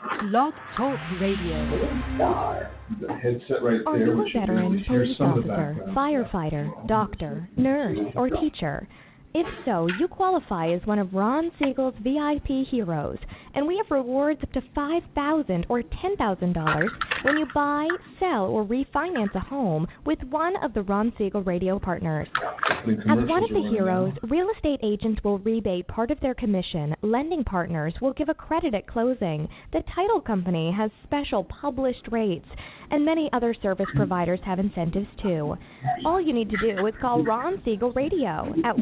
Blog Talk Radio. The headset right Are there. you a veteran, police officer, firefighter, doctor, nurse, or teacher? If so, you qualify as one of Ron Siegel's VIP heroes, and we have rewards up to $5,000 or $10,000 when you buy, sell, or refinance a home with one of the Ron Siegel radio partners. As one of the heroes, real estate agents will rebate part of their commission, lending partners will give a credit at closing, the title company has special published rates, and many other service providers have incentives too. All you need to do is call Ron Siegel Radio at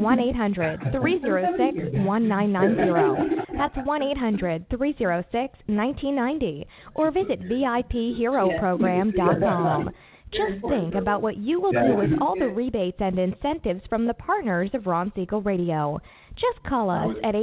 1-800-306-1990. That's 1-800-306-1990. Or visit VIPHeroProgram.com. Just think about what you will do with all the rebates and incentives from the partners of Ron Siegel Radio. Just call us at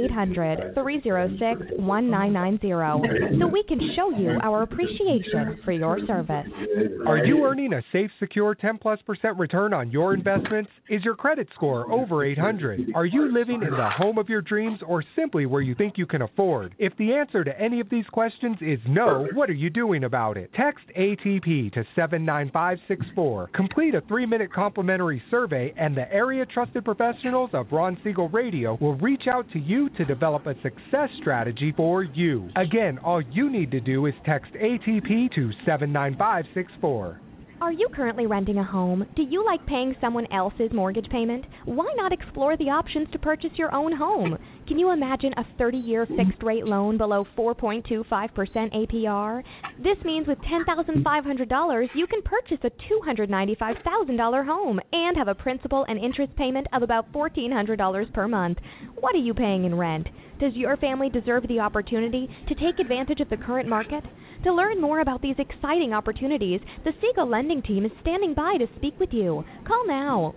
800-306-1990 so we can show you our appreciation for your service. Are you earning a safe, secure 10+% return on your investments? Is your credit score over 800? Are you living in the home of your dreams or simply where you think you can afford? If the answer to any of these questions is no, what are you doing about it? Text ATP to 79564. Complete a 3-minute complimentary survey and the area trusted professionals of Ron Siegel Radio will reach out to you to develop a success strategy for you. Again, all you need to do is text ATP to 79564. Are you currently renting a home? Do you like paying someone else's mortgage payment? Why not explore the options to purchase your own home? Can you imagine a 30-year fixed-rate loan below 4.25% APR? This means with $10,500, you can purchase a $295,000 home and have a principal and interest payment of about $1,400 per month. What are you paying in rent? Does your family deserve the opportunity to take advantage of the current market? To learn more about these exciting opportunities, the Siegel Lending Team is standing by to speak with you. Call now,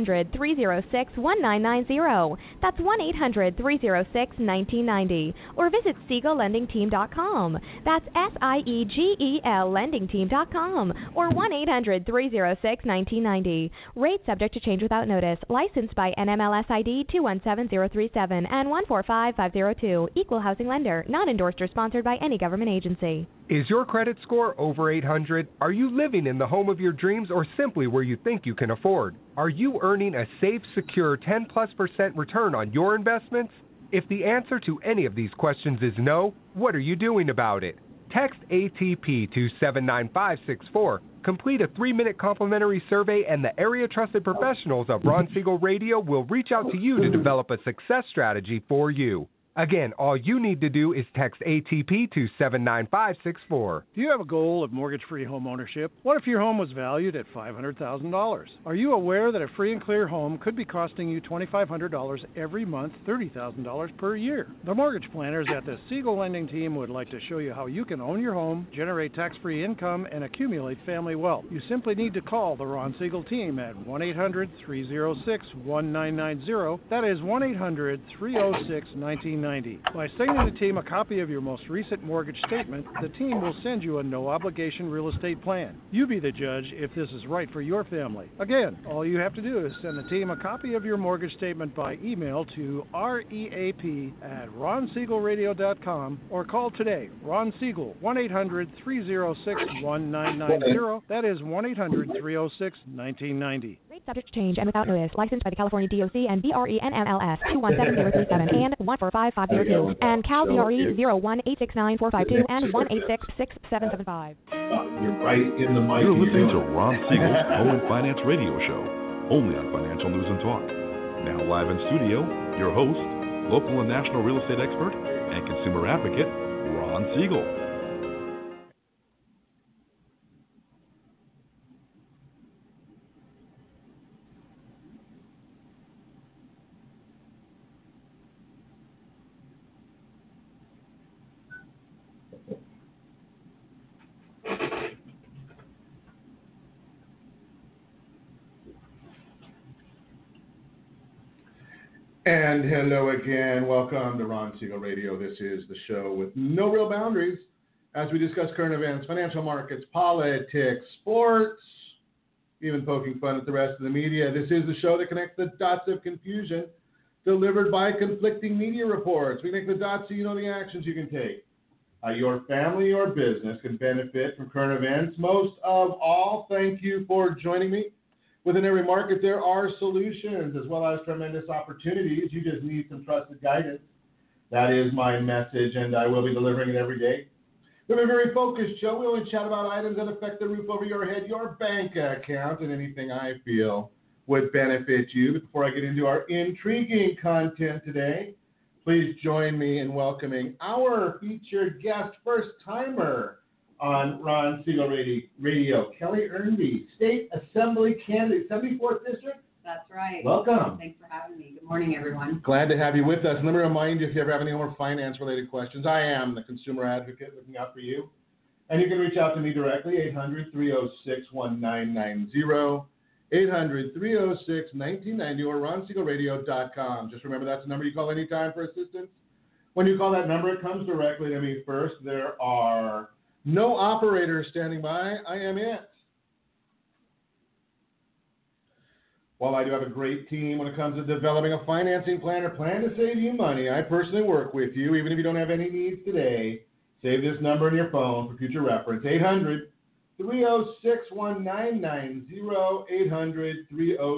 1-800-306-1990. That's 1-800-306-1990. Or visit SiegelLendingTeam.com. That's SIEGEL LendingTeam.com. Or 1-800-306-1990. Rate subject to change without notice. Licensed by NMLS ID 217037 and 145502. Equal housing lender. Not endorsed or sponsored by any government agency. Is your credit score over 800? Are you living in the home of your dreams or simply where you think you can afford? Are you earning a safe, secure 10+% return on your investments? If the answer to any of these questions is no, what are you doing about it? Text ATP to 79564. Complete a 3-minute complimentary survey and the area trusted professionals of Ron Siegel Radio will reach out to you to develop a success strategy for you. Again, all you need to do is text ATP to 79564. Do you have a goal of mortgage-free home ownership? What if your home was valued at $500,000? Are you aware that a free and clear home could be costing you $2,500 every month, $30,000 per year? The mortgage planners at the Siegel Lending Team would like to show you how you can own your home, generate tax-free income, and accumulate family wealth. You simply need to call the Ron Siegel Team at 1-800-306-1990. That is 1-800-306-1990. By sending the team a copy of your most recent mortgage statement, the team will send you a no-obligation real estate plan. You be the judge if this is right for your family. Again, all you have to do is send the team a copy of your mortgage statement by email to reap@ronsiegelradio.com or call today. Ron Siegel, 1-800-306-1990. That is 1-800-306-1990. Rate subject to change and without notice. Licensed by the California DOC and BRENMLS 217037 and 145502 and Cal BRE 0186945 and 1866775. You're right in the mic. You're listening to Ron Siegel's Home and Finance Radio Show, only on Financial News and Talk. Now live in studio, your host, local and national real estate expert and consumer advocate, Ron Siegel. And hello again. Welcome to Ron Siegel Radio. This is the show with no real boundaries as we discuss current events, financial markets, politics, sports, even poking fun at the rest of the media. This is the show that connects the dots of confusion delivered by conflicting media reports. We connect the dots so you know the actions you can take your family or business can benefit from current events. Most of all, thank you for joining me. Within every market, there are solutions as well as tremendous opportunities. You just need some trusted guidance. That is my message, and I will be delivering it every day. We're a very focused show. We only chat about items that affect the roof over your head, your bank account, and anything I feel would benefit you. But before I get into our intriguing content today, please join me in welcoming our featured guest, first-timer on Ron Siegel Radio, Kelly Ernby, State Assembly candidate, 74th District. That's right. Welcome. Thanks for having me. Good morning, everyone. Glad to have you with us. And let me remind you, if you ever have any more finance-related questions, I am the consumer advocate looking out for you. And you can reach out to me directly, 800-306-1990, 800-306-1990, or RonSiegelRadio.com. Just remember that's the number you call anytime for assistance. When you call that number, it comes directly to me first. There are no operators standing by. I am it. While I do have a great team when it comes to developing a financing plan or plan to save you money, I personally work with you, even if you don't have any needs today. Save this number in your phone for future reference, 800-306-1990,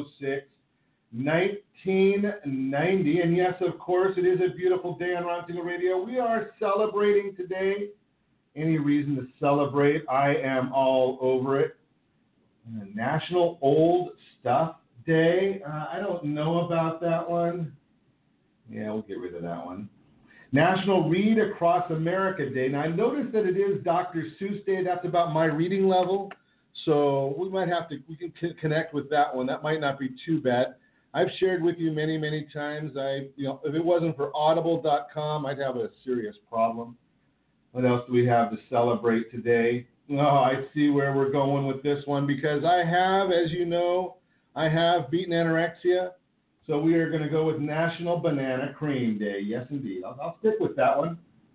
800-306-1990. And yes, of course, it is a beautiful day on Ron Siegel Radio. We are celebrating today. Any reason to celebrate, I am all over it. National Old Stuff Day. I don't know about that one. Yeah, we'll get rid of that one. National Read Across America Day. Now, I noticed that it is Dr. Seuss Day. That's about my reading level. So we can connect with that one. That might not be too bad. I've shared with you many, many times. If it wasn't for audible.com, I'd have a serious problem. What else do we have to celebrate today? Oh, I see where we're going with this one because I have, as you know, beaten anorexia. So we are going to go with National Banana Cream Day. Yes, indeed. I'll stick with that one.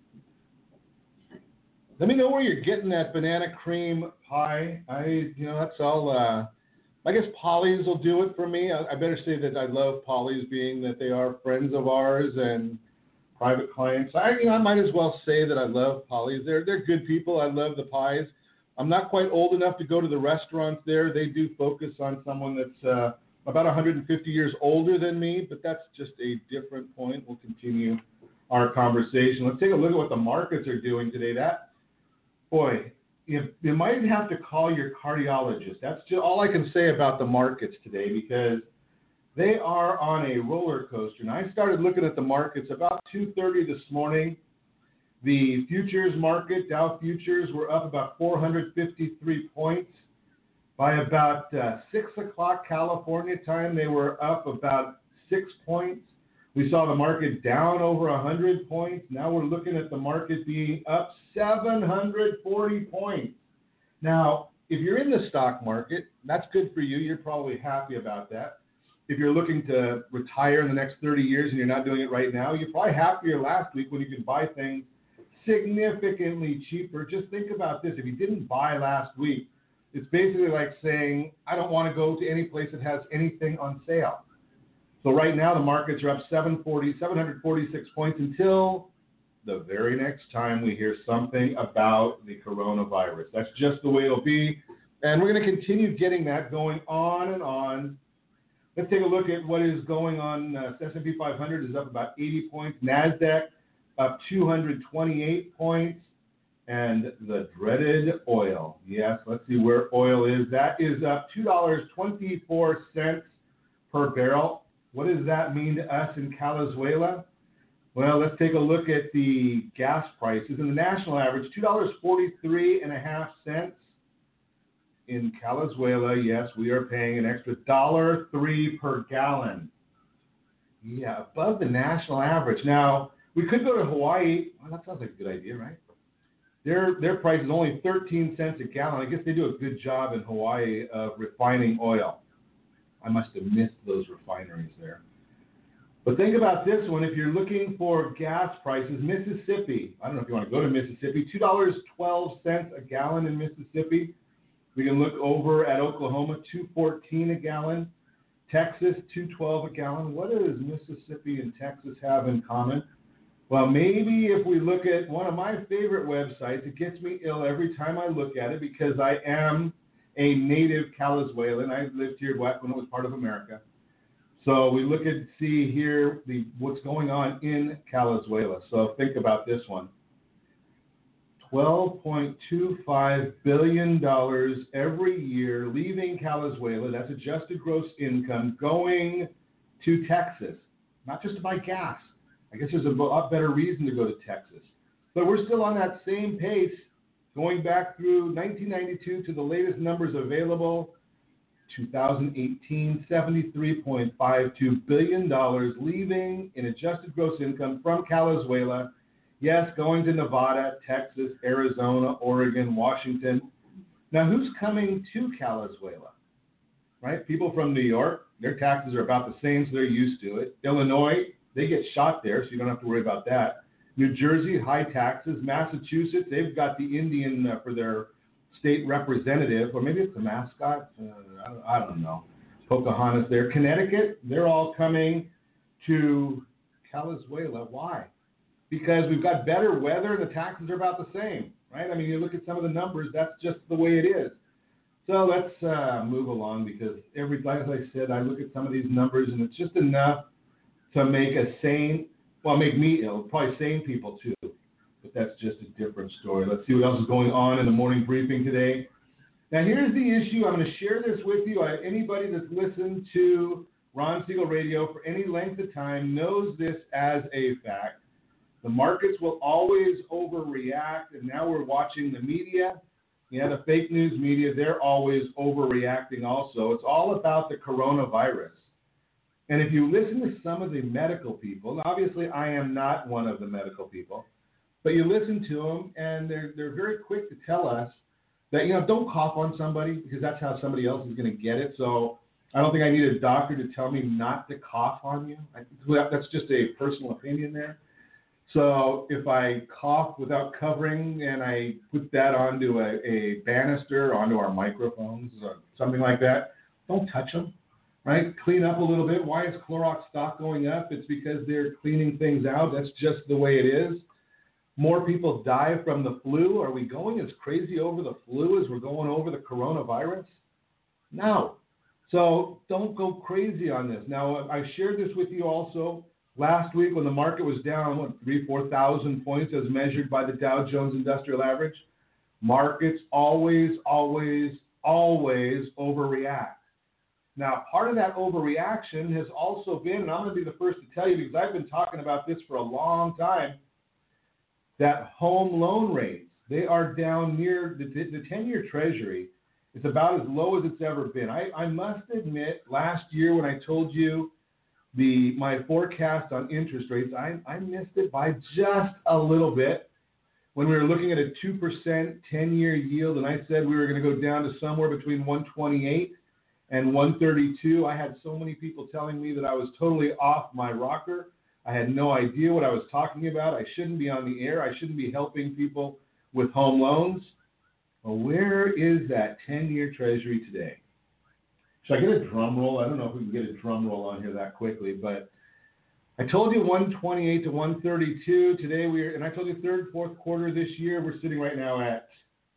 Let me know where you're getting that banana cream pie. That's all. I guess Polly's will do it for me. I better say that I love Polly's, being that they are friends of ours and private clients. I might as well say that I love Polly's. They're good people. I love the pies. I'm not quite old enough to go to the restaurants there. They do focus on someone that's about 150 years older than me, but that's just a different point. We'll continue our conversation. Let's take a look at what the markets are doing today. You might have to call your cardiologist. That's just all I can say about the markets today because they are on a roller coaster. And I started looking at the markets about 2:30 this morning. The futures market, Dow futures, were up about 453 points. By about 6 o'clock California time, they were up about 6 points. We saw the market down over 100 points. Now we're looking at the market being up 740 points. Now, if you're in the stock market, that's good for you. You're probably happy about that. If you're looking to retire in the next 30 years and you're not doing it right now, you're probably happier last week when you could buy things significantly cheaper. Just think about this. If you didn't buy last week, it's basically like saying, I don't want to go to any place that has anything on sale. So right now the markets are up 746 points until the very next time we hear something about the coronavirus. That's just the way it'll be. And we're going to continue getting that going on and on. Let's take a look at what is going on. S&P 500 is up about 80 points. NASDAQ up 228 points. And the dreaded oil. Yes, let's see where oil is. That is up $2.24 per barrel. What does that mean to us in Venezuela? Well, let's take a look at the gas prices. In the national average, $2.43.50. In Venezuela, yes, we are paying an extra $1.03 per gallon. Yeah, above the national average. Now, we could go to Hawaii. Well, that sounds like a good idea, right? Their price is only 13 cents a gallon. I guess they do a good job in Hawaii of refining oil. I must have missed those refineries there. But think about this one. If you're looking for gas prices, Mississippi, I don't know if you want to go to Mississippi, $2.12 a gallon in Mississippi. We can look over at Oklahoma, $2.14 a gallon. Texas, $2.12 a gallon. What does Mississippi and Texas have in common? Well, maybe if we look at one of my favorite websites, it gets me ill every time I look at it because I am a native Calizuelan. I lived here when it was part of America. So we look at see here what's going on in Calizuela. So think about this one. $12.25 billion every year leaving Calizuela. That's adjusted gross income going to Texas, not just to buy gas. I guess there's a lot better reason to go to Texas. But we're still on that same pace going back through 1992 to the latest numbers available. 2018, $73.52 billion leaving in adjusted gross income from Calizuela. Yes, going to Nevada, Texas, Arizona, Oregon, Washington. Now, who's coming to Calizuela? Right? People from New York, their taxes are about the same, so they're used to it. Illinois, they get shot there, so you don't have to worry about that. New Jersey, high taxes. Massachusetts, they've got the Indian for their state representative, or maybe it's the mascot. I don't know. Pocahontas there. Connecticut, they're all coming to Calizuela. Why? Because we've got better weather and the taxes are about the same, right? I mean, you look at some of the numbers, that's just the way it is. So let's move along because as I said, I look at some of these numbers and it's just enough to make make me ill, probably sane people too. But that's just a different story. Let's see what else is going on in the morning briefing today. Now, here's the issue. I'm going to share this with you. Anybody that's listened to Ron Siegel Radio for any length of time knows this as a fact. The markets will always overreact, and now we're watching the media. Yeah, the fake news media, they're always overreacting also. It's all about the coronavirus. And if you listen to some of the medical people, and obviously I am not one of the medical people, but you listen to them, and they're very quick to tell us that, don't cough on somebody because that's how somebody else is going to get it. So I don't think I need a doctor to tell me not to cough on you. That's just a personal opinion there. So if I cough without covering and I put that onto a banister, onto our microphones or something like that, don't touch them, right? Clean up a little bit. Why is Clorox stock going up? It's because they're cleaning things out. That's just the way it is. More people die from the flu. Are we going as crazy over the flu as we're going over the coronavirus? No. So don't go crazy on this. Now, I shared this with you also last week when the market was down, 4,000 points as measured by the Dow Jones Industrial Average. Markets always overreact. Now, part of that overreaction has also been, and I'm going to be the first to tell you because I've been talking about this for a long time, that home loan rates, they are down near the 10-year Treasury. It's about as low as it's ever been. I must admit, last year when I told you my forecast on interest rates, I missed it by just a little bit. When we were looking at a 2% 10-year yield, and I said we were going to go down to somewhere between 128 and 132, I had so many people telling me that I was totally off my rocker. I had no idea what I was talking about. I shouldn't be on the air. I shouldn't be helping people with home loans. Well, where is that 10-year Treasury today? Should I get a drum roll? I don't know if we can get a drum roll on here that quickly, but I told you 128 to 132. Today and I told you third, fourth quarter this year, we're sitting right now at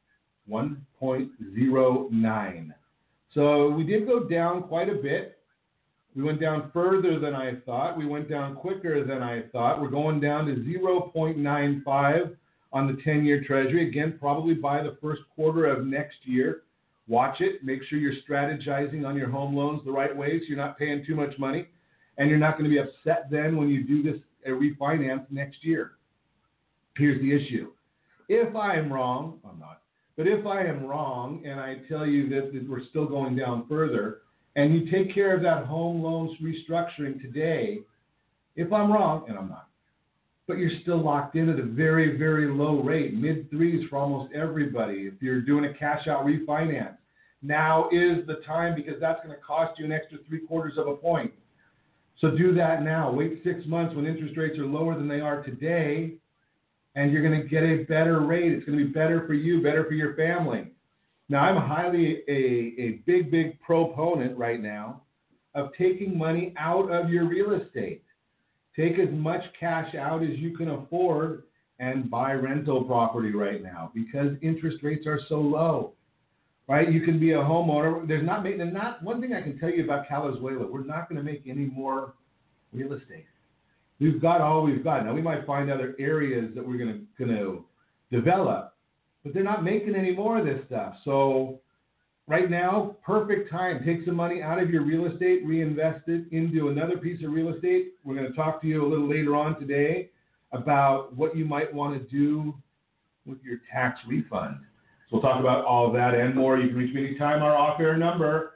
1.09. So we did go down quite a bit. We went down further than I thought. We went down quicker than I thought. We're going down to 0.95 on the 10-year Treasury. Again, probably by the first quarter of next year. Watch it. Make sure you're strategizing on your home loans the right way so you're not paying too much money. And you're not going to be upset then when you do this refinance next year. Here's the issue. If I am wrong, I'm not, but if I am wrong and I tell you that we're still going down further, and you take care of that home loans restructuring today, if I'm wrong, and I'm not, but you're still locked in at a very, very low rate, mid-threes for almost everybody. If you're doing a cash-out refinance, now is the time because that's going to cost you an extra 0.75 of a point. So do that now. Wait 6 months when interest rates are lower than they are today, and you're going to get a better rate. It's going to be better for you, better for your family. Now, I'm highly a big proponent right now of taking money out of your real estate. Take as much cash out as you can afford and buy rental property right now because interest rates are so low. Right? You can be a homeowner. There's not one thing I can tell you about Calizuela. We're not going to make any more real estate. We've got all we've got. Now we might find other areas that we're going to develop, but they're not making any more of this stuff. So right now, perfect time. Take some money out of your real estate, reinvest it into another piece of real estate. We're going to talk to you a little later on today about what you might want to do with your tax refund. So we'll talk about all of that and more. You can reach me anytime. Our off-air number,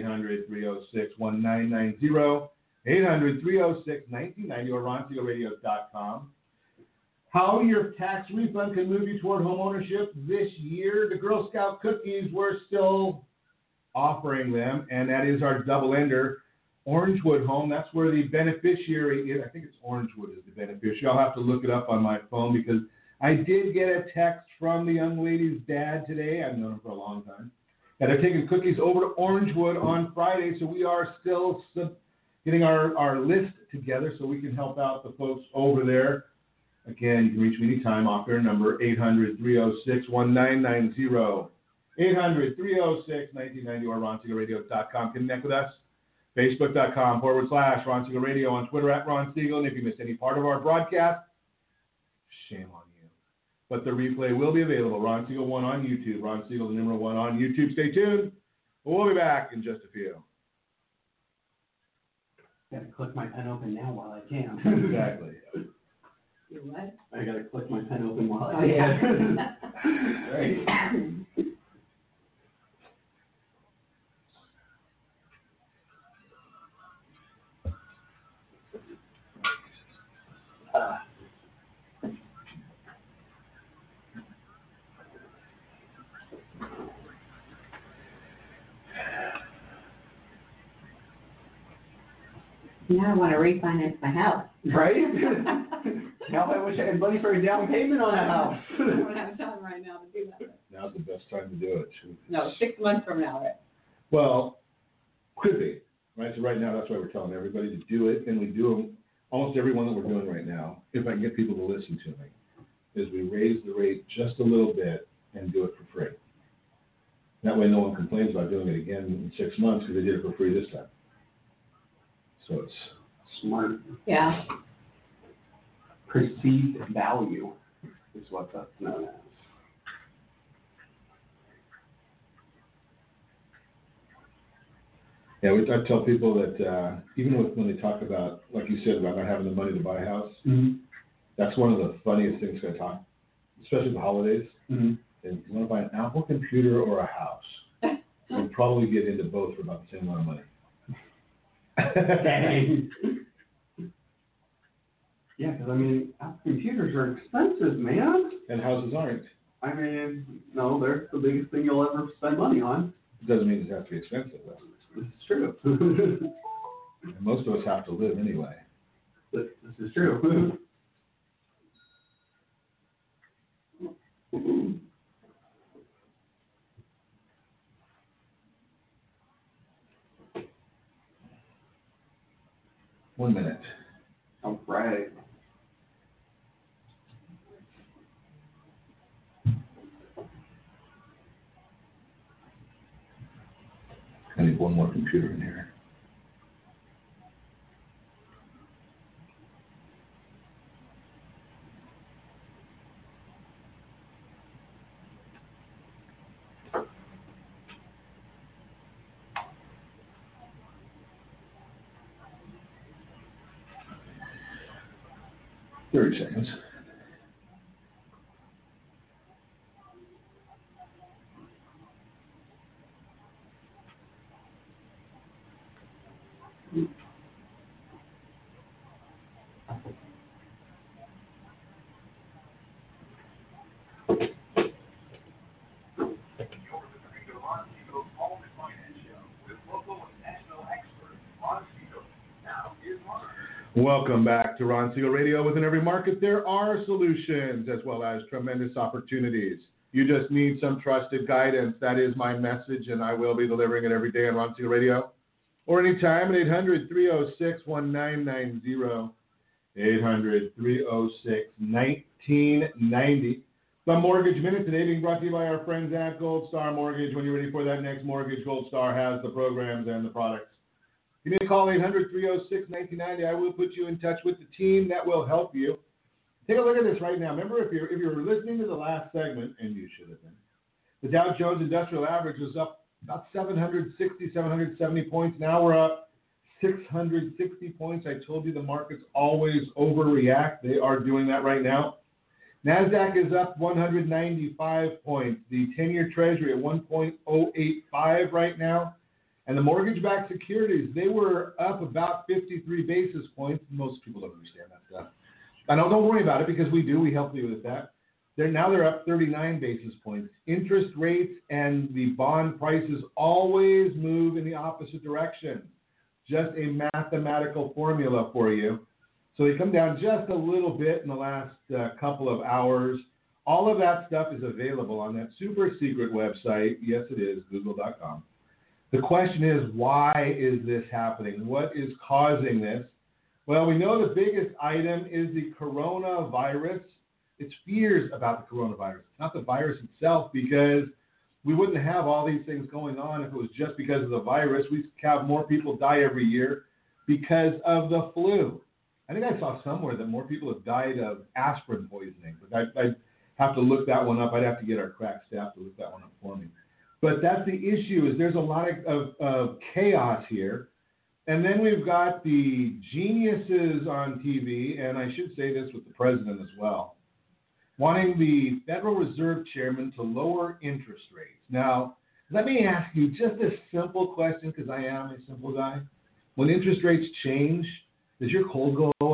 800-306-1990, 800-306-1990, or RonSiegelRadio.com. How your tax refund can move you toward home ownership this year. The Girl Scout cookies, we're still offering them, and that is our double-ender. Orangewood Home, that's where the beneficiary is. I think it's Orangewood is the beneficiary. I'll have to look it up on my phone because I did get a text from the young lady's dad today. I've known him for a long time. And they're taking cookies over to Orangewood on Friday, so we are still getting our list together so we can help out the folks over there. Again, you can reach me anytime off their number, 800-306-1990, 800-306-1990, or RonSiegelRadio.com. Connect with us, Facebook.com/Ron Siegel Radio, on Twitter @Ron Siegel. And if you missed any part of our broadcast, shame on you. But the replay will be available, Ron Siegel 1 on YouTube, Ron Siegel, the number 1 on YouTube. Stay tuned. We'll be back in just a few. Got to click my pen open now while I can. Exactly. You what? I got to click my pen open while I Oh, can. yeah. Right. Now I want to refinance my house. Right? Now I wish I had money for a down payment on a house. I don't have time right now to do that. Now's the best time to do it. No, 6 months from now, right? Well, could be. Right? So right now, that's why we're telling everybody to do it, and we do them, almost every one that we're doing right now, if I can get people to listen to me, is we raise the rate just a little bit and do it for free. That way no one complains about doing it again in 6 months because they did it for free this time. So it's Smart. Yeah. Perceived value is what that's known as. Yeah, I tell people that even when they talk about, like you said, about not having the money to buy a house, that's one of the funniest things I talk, especially the holidays. Mm-hmm. And you want to buy an Apple computer or a house, you'll probably get into both for about the same amount of money. Dang. Yeah, because I mean, Apple computers are expensive, man. And houses aren't. I mean, no, they're the biggest thing you'll ever spend money on. It doesn't mean it has to be expensive, though. This is true. And most of us have to live anyway. This is true. One minute. All right. I need one more computer in here. Seconds. Welcome back to Ron Siegel Radio. Within every market, there are solutions as well as tremendous opportunities. You just need some trusted guidance. That is my message, and I will be delivering it every day on Ron Siegel Radio or anytime at 800-306-1990, 800-306-1990. The Mortgage Minute today being brought to you by our friends at Gold Star Mortgage. When you're ready for that next mortgage, Gold Star has the programs and the products. Give me a call, 800-306-1990. I will put you in touch with the team that will help you. Take a look at this right now. Remember, if you're listening to the last segment, and you should have been, the Dow Jones Industrial Average was up about 760, 770 points. Now we're up 660 points. I told you the markets always overreact. They are doing that right now. NASDAQ is up 195 points. The 10-year Treasury at 1.085 right now. And the mortgage-backed securities, they were up about 53 basis points. Most people don't understand that stuff. I don't worry about it because we do. We help you with that. They're up 39 basis points. Interest rates and the bond prices always move in the opposite direction. Just a mathematical formula for you. So they come down just a little bit in the last couple of hours. All of that stuff is available on that super secret website. Yes, it is, google.com. The question is, why is this happening? What is causing this? Well, we know the biggest item is the coronavirus. It's fears about the coronavirus, not the virus itself, because we wouldn't have all these things going on if it was just because of the virus. We have more people die every year because of the flu. I think I saw somewhere that more people have died of aspirin poisoning, but I'd have to look that one up. I'd have to get our crack staff to look that one up for me. But that's the issue, is there's a lot of chaos here. And then we've got the geniuses on TV, and I should say this with the president as well, wanting the Federal Reserve Chairman to lower interest rates. Now, let me ask you just a simple question, because I am a simple guy. When interest rates change, does your cold go away?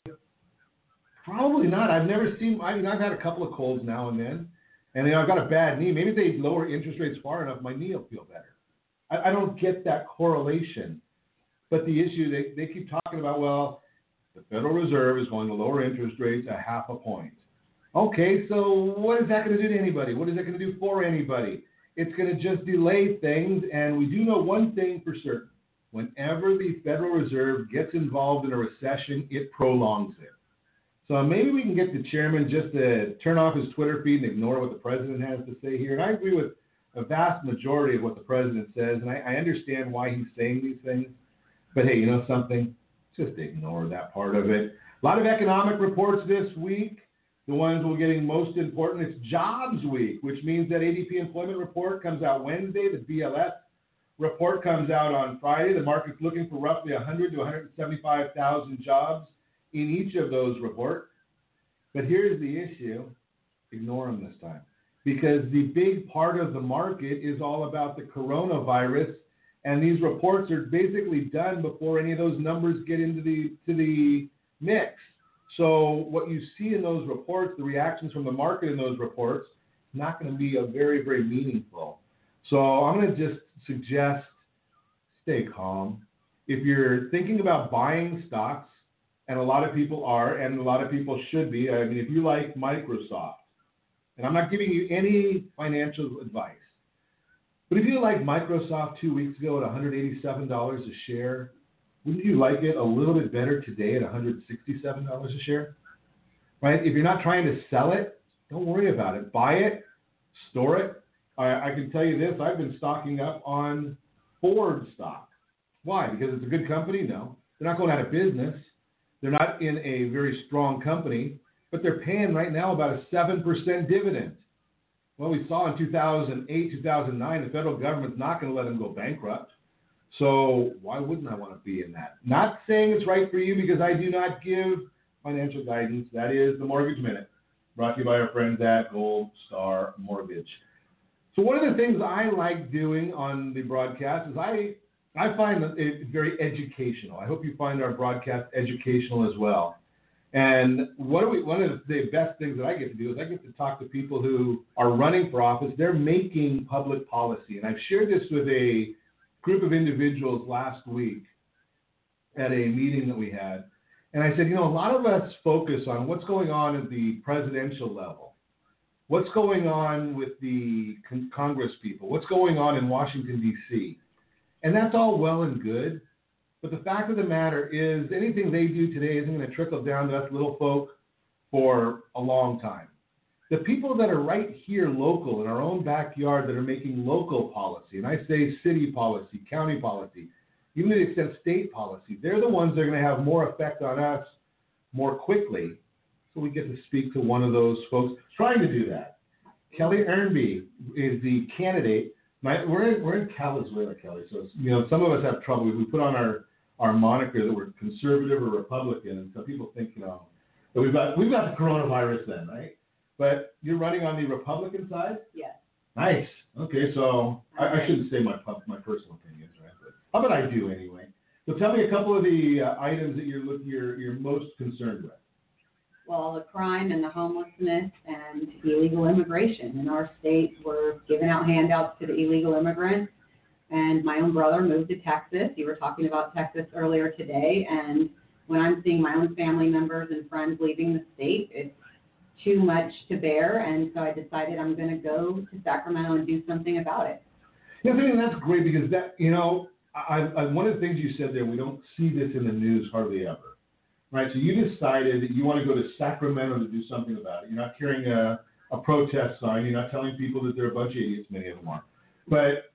Probably not. I've had a couple of colds now and then, and I've got a bad knee. Maybe if they lower interest rates far enough, my knee will feel better. I don't get that correlation. But the issue, they keep talking about, well, the Federal Reserve is going to lower interest rates 0.5 point. Okay, so what is that going to do to anybody? What is that going to do for anybody? It's going to just delay things, and we do know one thing for certain. Whenever the Federal Reserve gets involved in a recession, it prolongs it. So maybe we can get the chairman just to turn off his Twitter feed and ignore what the president has to say here. And I agree with a vast majority of what the president says, and I understand why he's saying these things. But hey, you know something? Just ignore that part of it. A lot of economic reports this week. The ones we're getting most important, it's Jobs Week, which means that ADP employment report comes out Wednesday. The BLS report comes out on Friday. The market's looking for roughly 100 to 175,000 jobs in each of those reports. But here's the issue. Ignore them this time. Because the big part of the market is all about the coronavirus. And these reports are basically done before any of those numbers get into the mix. So what you see in those reports, the reactions from the market in those reports, is not going to be a very, very meaningful. So I'm going to just suggest stay calm. If you're thinking about buying stocks, and a lot of people are, and a lot of people should be, I mean, if you like Microsoft, and I'm not giving you any financial advice, but if you like Microsoft 2 weeks ago at $187 a share, wouldn't you like it a little bit better today at $167 a share? Right? If you're not trying to sell it, don't worry about it. Buy it, store it. I can tell you this, I've been stocking up on Ford stock. Why? Because it's a good company? No. They're not going out of business. They're not in a very strong company, but they're paying right now about a 7% dividend. Well, we saw in 2008, 2009, the federal government's not going to let them go bankrupt. So why wouldn't I want to be in that? Not saying it's right for you because I do not give financial guidance. That is the Mortgage Minute, brought to you by our friends at Gold Star Mortgage. So one of the things I like doing on the broadcast is I find it very educational. I hope you find our broadcast educational as well. And one of the best things that I get to do is I get to talk to people who are running for office. They're making public policy. And I've shared this with a group of individuals last week at a meeting that we had. And I said, you know, a lot of us focus on what's going on at the presidential level. What's going on with the Congress people? What's going on in Washington, D.C.? And that's all well and good. But the fact of the matter is anything they do today isn't going to trickle down to us little folk for a long time. The people that are right here local in our own backyard that are making local policy, and I say city policy, county policy, even to the extent state policy, they're the ones that are going to have more effect on us more quickly. So we get to speak to one of those folks trying to do that. Kelly Ernby is the candidate. We're in Calizuela, Kelly, so some of us have trouble. We put on our moniker that we're conservative or Republican, and some people think that we've got the coronavirus then, right? But you're running on the Republican side? Yes. Nice. Okay, so I shouldn't say my personal opinions, right? But how about I do anyway? So tell me a couple of the items that you're most concerned with. Well, the crime and the homelessness and illegal immigration. In our state, we're giving out handouts to the illegal immigrants. And my own brother moved to Texas. You were talking about Texas earlier today. And when I'm seeing my own family members and friends leaving the state, it's too much to bear. And so I decided I'm going to go to Sacramento and do something about it. Yeah, I think that's great because that, one of the things you said there, we don't see this in the news hardly ever. Right, so you decided that you want to go to Sacramento to do something about it. You're not carrying a protest sign. You're not telling people that they're a bunch of idiots, many of them are. But,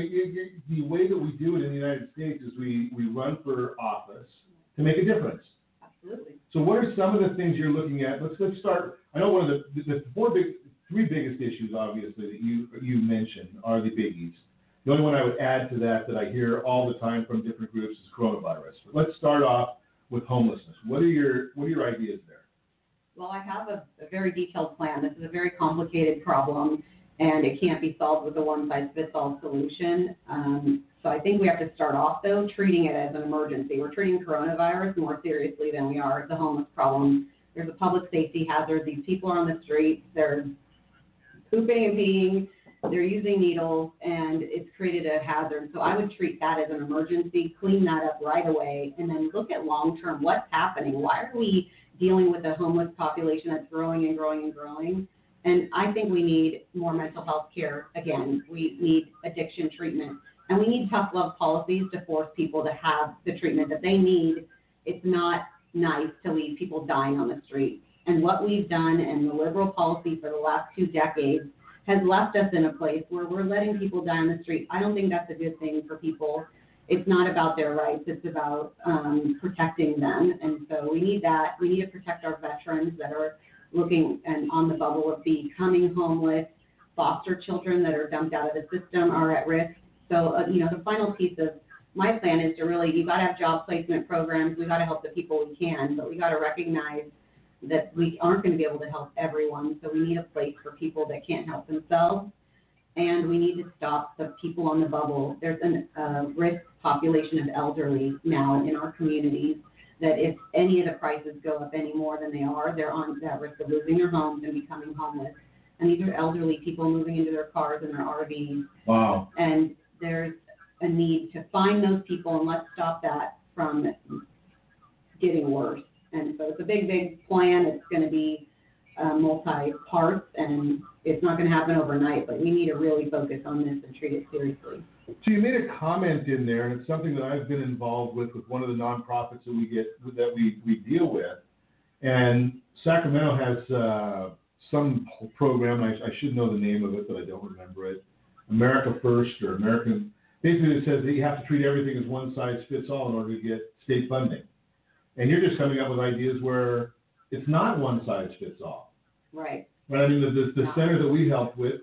the way that we do it in the United States is we run for office to make a difference. Absolutely. So what are some of the things you're looking at? Let's start. I know one of the three biggest issues, obviously, that you mentioned are the biggies. The only one I would add to that I hear all the time from different groups is coronavirus. But let's start off with homelessness. What are your ideas there? Well, I have a very detailed plan. This is a very complicated problem, and it can't be solved with a one-size-fits-all solution. So I think we have to start off, though, treating it as an emergency. We're treating coronavirus more seriously than we are the homeless problem. There's a public safety hazard. These people are on the streets. They're pooping and peeing. They're using needles, and it's created a hazard. So I would treat that as an emergency, clean that up right away, and then look at long-term what's happening. Why are we dealing with a homeless population that's growing and growing and growing? And I think we need more mental health care. Again, we need addiction treatment, and we need tough love policies to force people to have the treatment that they need. It's not nice to leave people dying on the street. And what we've done and the liberal policy for the last 2 decades has left us in a place where we're letting people die on the street. I don't think that's a good thing for people. It's not about their rights. It's about protecting them. And so we need that. We need to protect our veterans that are looking and on the bubble of becoming homeless. Foster children that are dumped out of the system are at risk. So, the final piece of my plan is to really, you got to have job placement programs. We got to help the people we can, but we got to recognize that we aren't going to be able to help everyone, so we need a place for people that can't help themselves, and we need to stop the people on the bubble. There's a risk population of elderly now in our communities that if any of the prices go up any more than they are, they're on that risk of losing their homes and becoming homeless. And these are elderly people moving into their cars and their RVs. Wow. And there's a need to find those people, and let's stop that from getting worse. And so it's a big, big plan. It's going to be multi-parts, and it's not going to happen overnight, but we need to really focus on this and treat it seriously. So you made a comment in there, and it's something that I've been involved with one of the nonprofits that we deal with. And Sacramento has some program, I should know the name of it, but I don't remember it, America First or American, basically it says that you have to treat everything as one size fits all in order to get state funding. And you're just coming up with ideas where it's not one size fits all. Right. Right. I mean, the center that we helped with,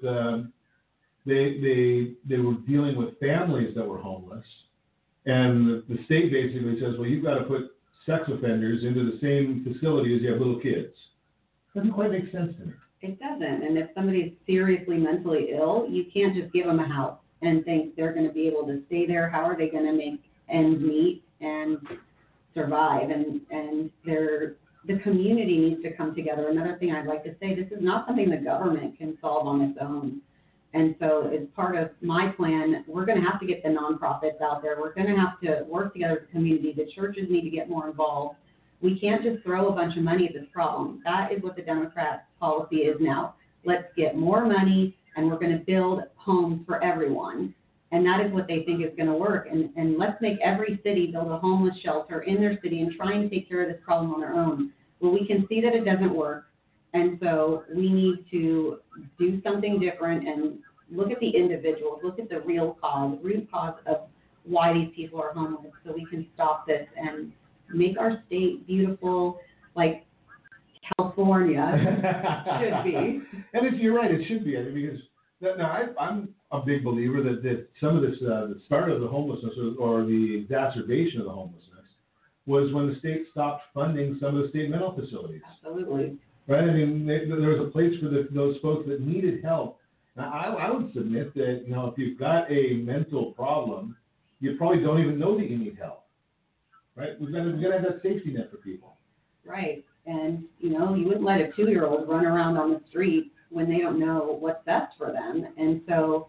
they were dealing with families that were homeless, and the state basically says, well, you've got to put sex offenders into the same facility as you have little kids. Doesn't quite make sense to me. It doesn't. And if somebody's seriously mentally ill, you can't just give them a house and think they're going to be able to stay there. How are they going to make ends meet and survive? And the community needs to come together. Another thing I'd like to say, this is not something the government can solve on its own. And so as part of my plan, we're going to have to get the nonprofits out there. We're going to have to work together as a community. The churches need to get more involved. We can't just throw a bunch of money at this problem. That is what the Democrat policy is now. Let's get more money, and we're going to build homes for everyone. And that is what they think is going to work. And let's make every city build a homeless shelter in their city and try and take care of this problem on their own. Well, we can see that it doesn't work. And so we need to do something different and look at the individuals, look at the root cause of why these people are homeless, so we can stop this and make our state beautiful like California should be. And you're right, it should be. I mean, because I'm a big believer that some of this, the start of the homelessness or the exacerbation of the homelessness was when the state stopped funding some of the state mental facilities. Absolutely. Right? I mean, there was a place for those folks that needed help. Now, I would submit that, if you've got a mental problem, you probably don't even know that you need help. Right? We've got to have that safety net for people. Right. And, you wouldn't let a 2-year-old run around on the street when they don't know what's best for them. And so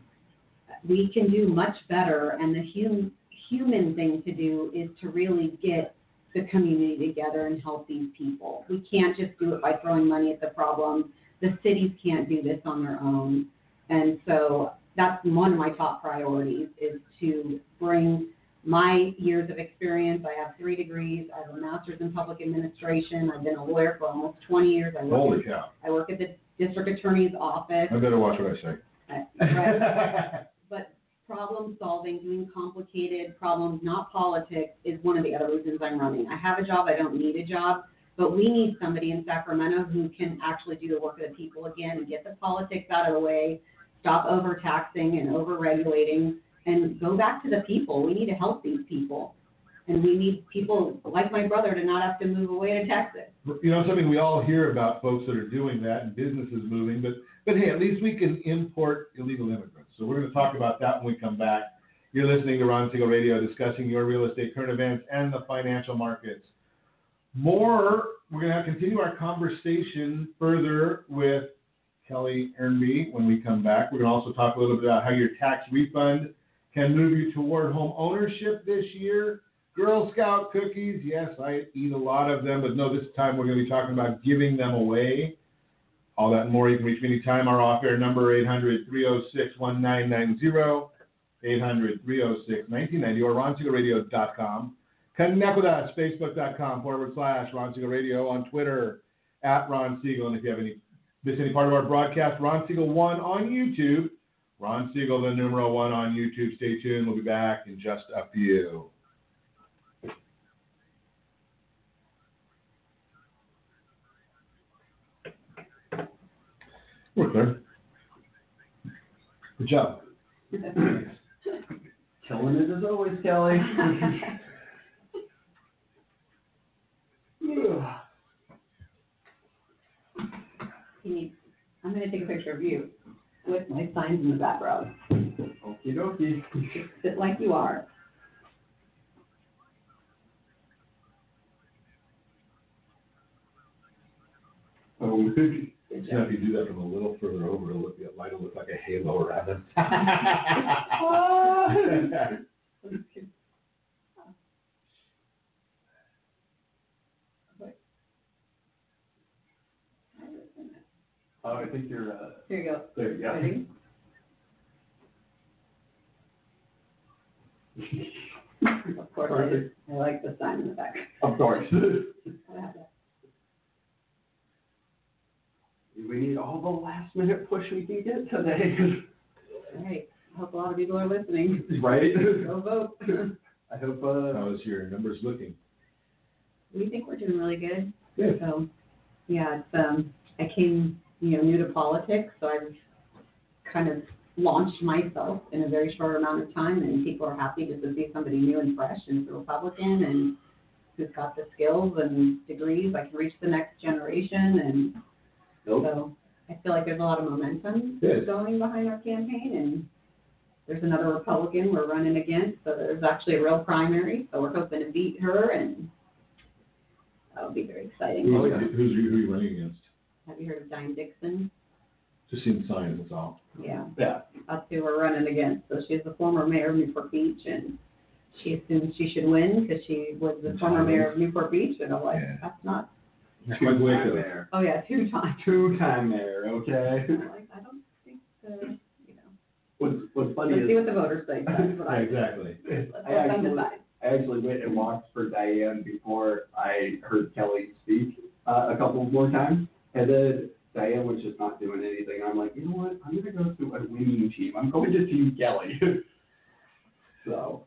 we can do much better. And the human thing to do is to really get the community together and help these people. We can't just do it by throwing money at the problem. The cities can't do this on their own. And so that's one of my top priorities, is to bring my years of experience. I have 3 degrees. I have a master's in public administration. I've been a lawyer for almost 20 years. Holy cow. I work at the district attorney's office. I better watch what I say. Right. But problem solving, doing complicated problems, not politics, is one of the other reasons I'm running. I have a job. I don't need a job. But we need somebody in Sacramento who can actually do the work of the people again and get the politics out of the way, stop overtaxing and overregulating, and go back to the people. We need to help these people. And we need people like my brother to not have to move away to Texas. Something we all hear about folks that are doing that and businesses moving, but hey, at least we can import illegal immigrants. So we're going to talk about that when we come back. You're listening to Ron Siegel Radio, discussing your real estate current events and the financial markets. We're going to continue our conversation further with Kelly Ernby when we come back. We're going to also talk a little bit about how your tax refund can move you toward home ownership this year. Girl Scout cookies, yes, I eat a lot of them, but no, this time we're going to be talking about giving them away. All that and more. You can reach me anytime. Our off-air number, 800-306-1990, 800-306-1990, or RonSiegelRadio.com. Connect with us, Facebook.com/Ron Siegel Radio, on Twitter, @Ron Siegel. And if you have missed any part of our broadcast, Ron Siegel 1 on YouTube. Ron Siegel, the numeral 1 on YouTube. Stay tuned. We'll be back in just a few. We're clear. Good job. Killing it as always, Kelly. I'm going to take a picture of you with my signs in the background. Okie dokie. Just sit like you are. Oh, so if you do that from a little further over, it'll look like a halo around it. Oh, I think you're. Here you go. There you go. Ready? Of course, I like the sign in the back. Of course. I have that. We need all the last minute push we can get today. All right. I hope a lot of people are listening. Right? Go vote. I hope. How's your numbers looking? We think we're doing really good. Good. So, yeah, it's I came new to politics, so I've kind of launched myself in a very short amount of time, and people are happy just to see somebody new and fresh and Republican and who's got the skills and degrees. I can reach the next generation, and so I feel like there's a lot of momentum going behind our campaign, and there's another Republican we're running against, so there's actually a real primary, so we're hoping to beat her, and that'll be very exciting. Who are you running against? Have you heard of Diane Dixon? Just seen signs, that's all. Yeah. Yeah. That's who we're running against. So she's the former mayor of Newport Beach, and she assumes she should win because she was the former mayor of Newport Beach, and I'm like, that's not. Two-time mayor. Oh yeah, 2-time. Two-time mayor. Okay. I don't think What's funny Let's is see what the voters say. That's what I Exactly. Let's let them decide. I actually went and walked for Diane before I heard Kelly speak a couple more times. And then Diane was just not doing anything. I'm like, you know what? I'm going to go to a winning team. I'm going to Team Kelly. So.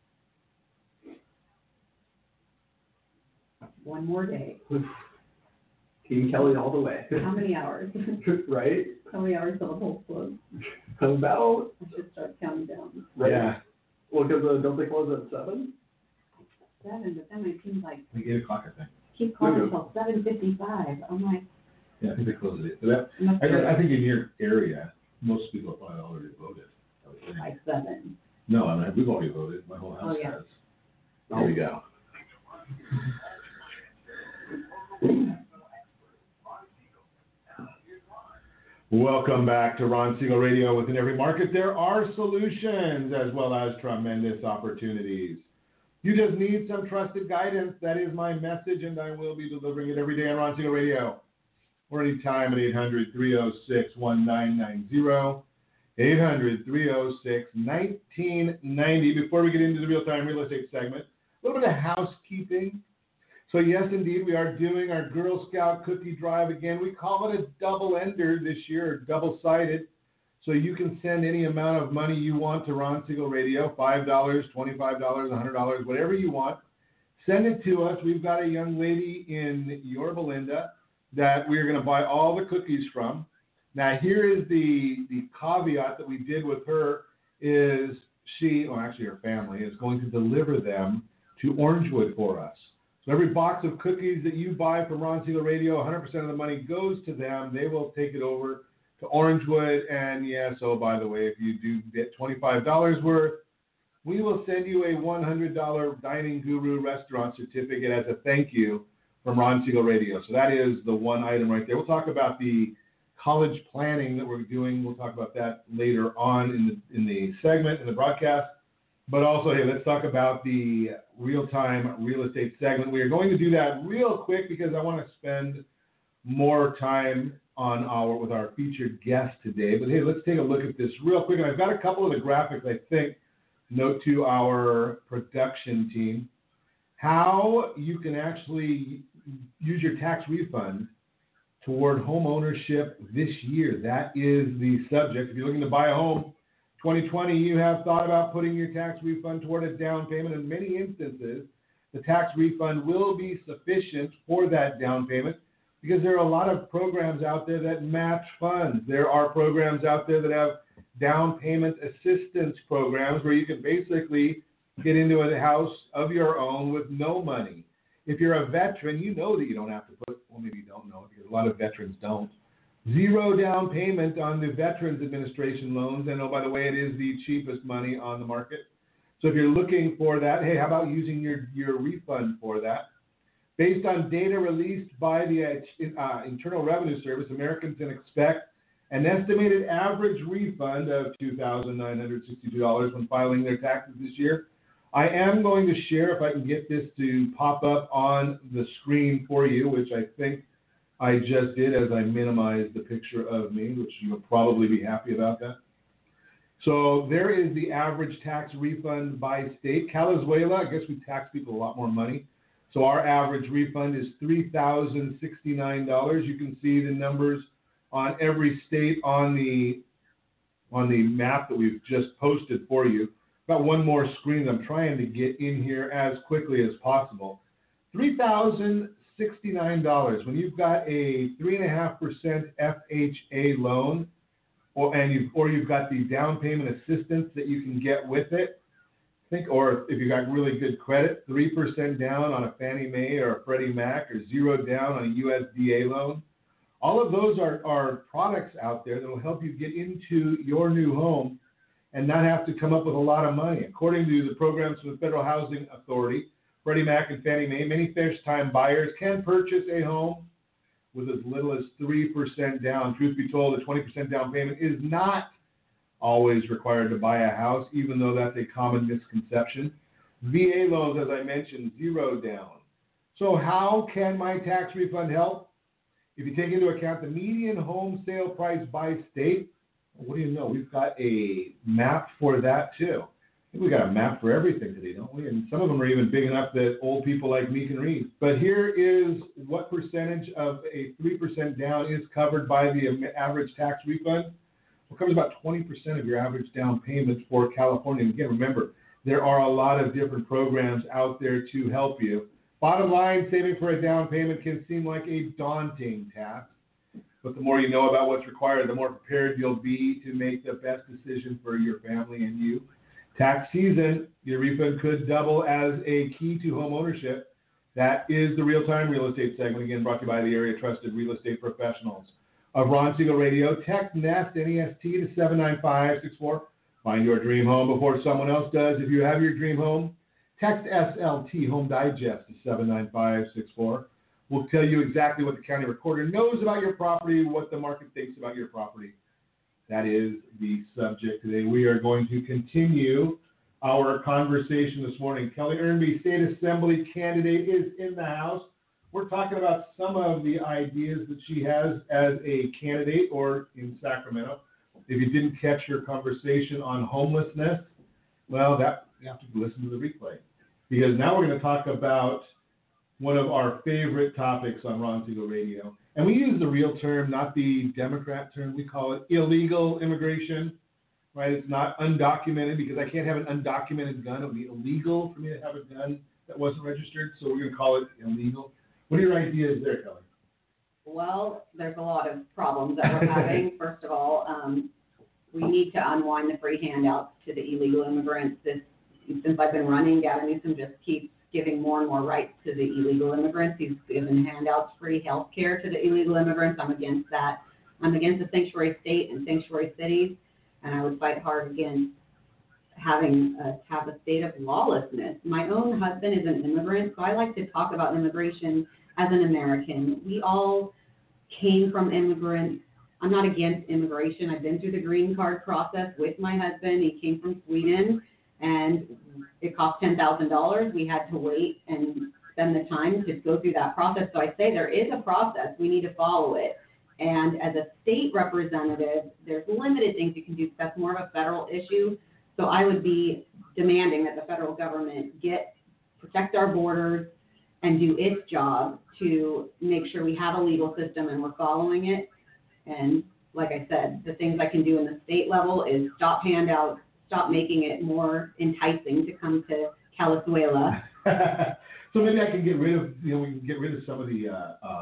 One more day. Team Kelly all the way. How many hours? Right? How many hours till the polls close? About. I should start counting down. Right. Yeah. Well, because don't they close at 7? 7, but then it seems like Like 8 o'clock, I think. keep calling until 7:55. I'm like, Yeah, I think they close it. So that, must be I think in your area, most people have probably already voted. like 7. No, I mean, we've already voted. My whole house Oh, yeah. has. There we go. Welcome back to Ron Siegel Radio. Within every market, there are solutions as well as tremendous opportunities. You just need some trusted guidance. That is my message, and I will be delivering it every day on Ron Siegel Radio or anytime at 800-306-1990. 800-306-1990. Before we get into the real-time real estate segment, a little bit of housekeeping. So yes, indeed, we are doing our Girl Scout cookie drive again. We call it a double-ender this year, or double-sided. So you can send any amount of money you want to Ron Siegel Radio, $5, $25, $100, whatever you want. Send it to us. We've got a young lady in Yorba Linda that we're going to buy all the cookies from. Now, here is the caveat that we did with her is her family is going to deliver them to Orangewood for us. So every box of cookies that you buy from Ron Siegel Radio, 100% of the money goes to them. They will take it over to Orangewood. And yes, by the way, if you do get $25 worth, we will send you a $100 Dining Guru restaurant certificate as a thank you from Ron Siegel Radio. So that is the one item right there. We'll talk about the college planning that we're doing. We'll talk about that later on in the segment, in the broadcast. But also, hey, let's talk about the real-time real estate segment. We are going to do that real quick because I want to spend more time with our featured guest today. But hey, let's take a look at this real quick. And I've got a couple of the graphics, I think, note to our production team, how you can actually use your tax refund toward home ownership this year. That is the subject. If you're looking to buy a home, 2020, you have thought about putting your tax refund toward a down payment. In many instances, the tax refund will be sufficient for that down payment because there are a lot of programs out there that match funds. There are programs out there that have down payment assistance programs where you can basically get into a house of your own with no money. If you're a veteran, you know that you don't have to put, well, maybe you don't know because a lot of veterans don't. 0 down payment on the Veterans Administration loans. And oh, by the way, it is the cheapest money on the market. So if you're looking for that, hey, how about using your refund for that? Based on data released by the Internal Revenue Service, Americans can expect an estimated average refund of $2,962 when filing their taxes this year. I am going to share, if I can get this to pop up on the screen for you, which I think I just did as I minimized the picture of me, which you'll probably be happy about that. So there is the average tax refund by state. Calizuela, I guess we tax people a lot more money. So our average refund is $3,069. You can see the numbers on every state on the map that we've just posted for you. Got one more screen I'm trying to get in here as quickly as possible. $3,069 when you've got a 3.5% FHA loan, or you've got the down payment assistance that you can get with it. Or if you've got really good credit, 3% down on a Fannie Mae or a Freddie Mac, or 0 down on a USDA loan. All of those are products out there that will help you get into your new home and not have to come up with a lot of money. According to the programs from the Federal Housing Authority, Freddie Mac and Fannie Mae, many first-time buyers can purchase a home with as little as 3% down. Truth be told, a 20% down payment is not always required to buy a house, even though that's a common misconception. VA loans, as I mentioned, 0 down. So how can my tax refund help? If you take into account the median home sale price by state, What do you know? We've got a map for that too. I think we got a map for everything today, don't we? And some of them are even big enough that old people like me can read. But here is what percentage of a 3% down is covered by the average tax refund. It covers about 20% of your average down payment for California. And again, remember, there are a lot of different programs out there to help you. Bottom line, saving for a down payment can seem like a daunting task. But the more you know about what's required, the more prepared you'll be to make the best decision for your family and you. Tax season, your refund could double as a key to home ownership. That is the Real-Time Real Estate segment, again brought to you by the area trusted real estate professionals of Ron Siegel Radio. Text NEST, N-E-S-T, to 79564. Find your dream home before someone else does. If you have your dream home, text SLT Home Digest to 79564. We'll tell you exactly what the county recorder knows about your property, what the market thinks about your property. That is the subject today. We are going to continue our conversation this morning. Kelly Ernby, State Assembly candidate, is in the house. We're talking about some of the ideas that she has as a candidate or in Sacramento. If you didn't catch her conversation on homelessness, well, that you have to listen to the replay. Because now we're going to talk about one of our favorite topics on Ron Siegel Radio. And we use the real term, not the Democrat term. We call it illegal immigration, right? It's not undocumented because I can't have an undocumented gun. It would be illegal for me to have a gun that wasn't registered, so we're going to call it illegal. What are your ideas there, Kelly? Well, there's a lot of problems that we're having. First of all, we need to unwind the free handouts to the illegal immigrants. Since I've been running, Gavin Newsom just keeps giving more and more rights to the illegal immigrants. He's given handouts, free health care to the illegal immigrants. I'm against that. I'm against the sanctuary state and sanctuary cities, and I would fight hard against having have a state of lawlessness. My own husband is an immigrant, so I like to talk about immigration as an American. We all came from immigrants. I'm not against immigration. I've been through the green card process with my husband. He came from Sweden, and it cost $10,000. We had to wait and spend the time to go through that process. So I say there is a process. We need to follow it. And as a state representative, there's limited things you can do. That's more of a federal issue. So I would be demanding that the federal government protect our borders and do its job to make sure we have a legal system and we're following it. And like I said, the things I can do in the state level is stop handouts, stop making it more enticing to come to Calizuela. So maybe I can get rid of, we can get rid of some of the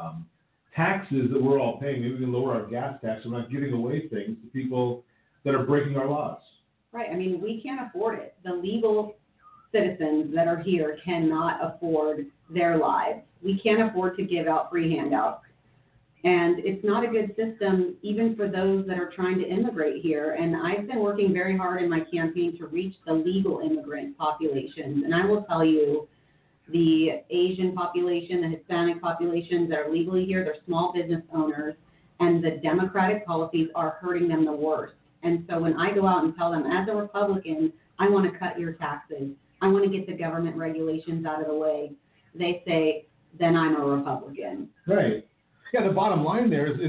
taxes that we're all paying. Maybe we can lower our gas tax. We're not giving away things to people that are breaking our laws. Right. I mean, we can't afford it. The legal citizens that are here cannot afford their lives. We can't afford to give out free handouts. And it's not a good system even for those that are trying to immigrate here. And I've been working very hard in my campaign to reach the legal immigrant populations. And I will tell you, the Asian population, the Hispanic populations that are legally here, they're small business owners, and the Democratic policies are hurting them the worst. And so when I go out and tell them, as a Republican, I want to cut your taxes, I want to get the government regulations out of the way, they say, then I'm a Republican. Right. Yeah, the bottom line there is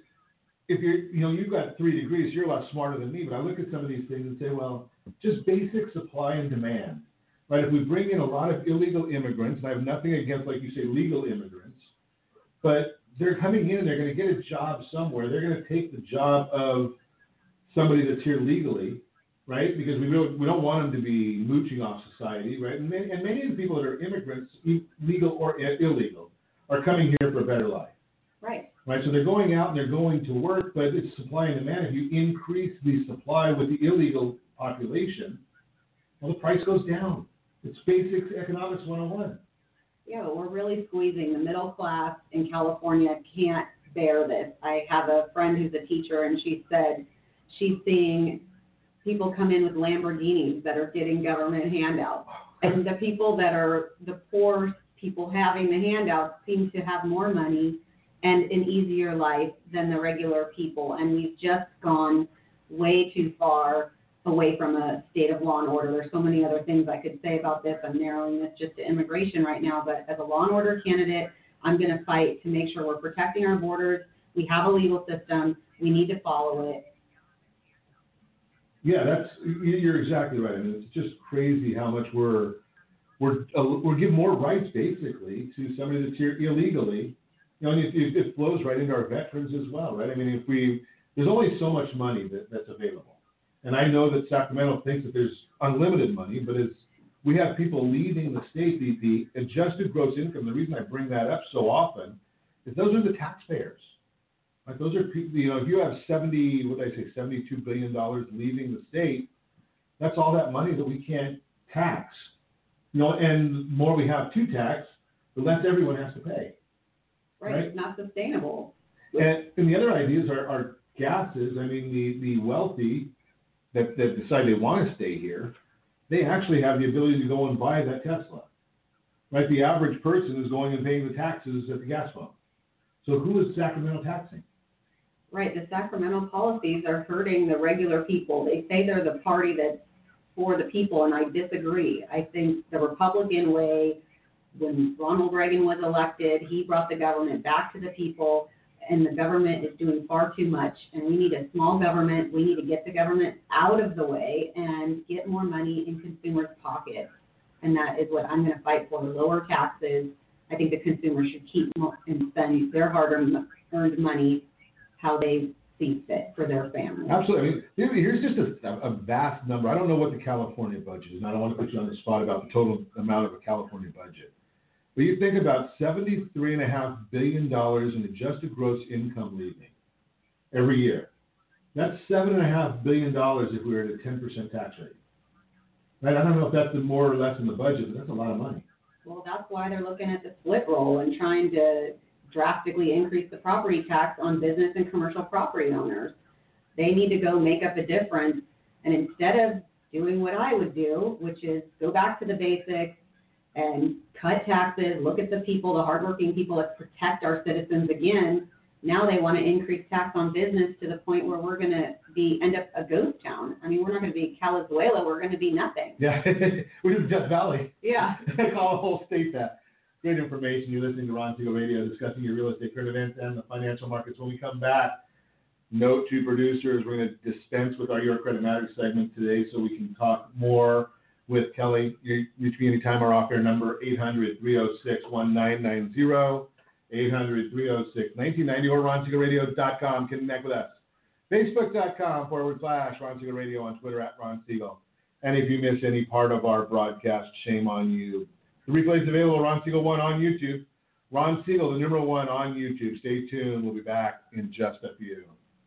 if you've got 3 degrees, you're a lot smarter than me, but I look at some of these things and say, well, just basic supply and demand, right? If we bring in a lot of illegal immigrants, and I have nothing against, like you say, legal immigrants, but they're coming in and they're going to get a job somewhere. They're going to take the job of somebody that's here legally, right? Because we don't want them to be mooching off society, right? And many of the people that are immigrants, legal or illegal, are coming here for a better life. Right, so they're going out and they're going to work, but it's supply and demand. If you increase the supply with the illegal population, well, the price goes down. It's basic economics 101. Yeah, we're really squeezing. The middle class in California can't bear this. I have a friend who's a teacher, and she said she's seeing people come in with Lamborghinis that are getting government handouts. And the people that are the poor people having the handouts seem to have more money and an easier life than the regular people. And we've just gone way too far away from a state of law and order. There's so many other things I could say about this. I'm narrowing this just to immigration right now. But as a law and order candidate, I'm going to fight to make sure we're protecting our borders. We have a legal system. We need to follow it. Yeah, you're exactly right. I mean, it's just crazy how much we're giving more rights basically to somebody that's here illegally. You know, and it flows right into our veterans as well, right? I mean, there's only so much money that's available, and I know that Sacramento thinks that there's unlimited money, but as we have people leaving the state, the adjusted gross income. The reason I bring that up so often is those are the taxpayers. Like those are people, you know, if you have $72 billion leaving the state, that's all that money that we can't tax. You know, and the more we have to tax, the less everyone has to pay. Right? It's not sustainable. And the other ideas are gases. I mean, the wealthy that decide they want to stay here, they actually have the ability to go and buy that Tesla. Right? The average person is going and paying the taxes at the gas pump. So who is Sacramento taxing? Right. The Sacramento policies are hurting the regular people. They say they're the party that's for the people, and I disagree. I think the Republican way, when Ronald Reagan was elected, he brought the government back to the people, and the government is doing far too much, and we need a small government. We need to get the government out of the way and get more money in consumers' pockets, and that is what I'm going to fight for, lower taxes. I think the consumer should keep more and spend their hard-earned money how they see fit for their family. Absolutely. I mean, here's just a vast number. I don't know what the California budget is, and I don't want to put you on the spot about the total amount of a California budget. But you think about $73.5 billion in adjusted gross income leaving every year. That's $7.5 billion if we were at a 10% tax rate. Right? I don't know if that's more or less in the budget, but that's a lot of money. Well, that's why they're looking at the split roll and trying to drastically increase the property tax on business and commercial property owners. They need to go make up a difference. And instead of doing what I would do, which is go back to the basics and cut taxes, look at the people, the hardworking people that protect our citizens again, now they want to increase tax on business to the point where we're going to end up a ghost town. I mean, we're not going to be Calizuela. We're going to be nothing. Yeah, we're just Death Valley. Yeah. I call the whole state that. Great information. You're listening to Ron Siegel Radio, discussing your real estate current events and the financial markets. When we come back, note to producers, we're going to dispense with our Your Credit Matters segment today so we can talk more with Kelly. You reach me anytime. Our off-air number, 800-306-1990, 800-306-1990, or RonSiegelRadio.com. Connect with us. Facebook.com/Ron Siegel Radio, on Twitter @Ron Siegel. And if you miss any part of our broadcast, shame on you. The replay is available, Ron Siegel 1 on YouTube. Ron Siegel, the number 1 on YouTube. Stay tuned. We'll be back in just a few.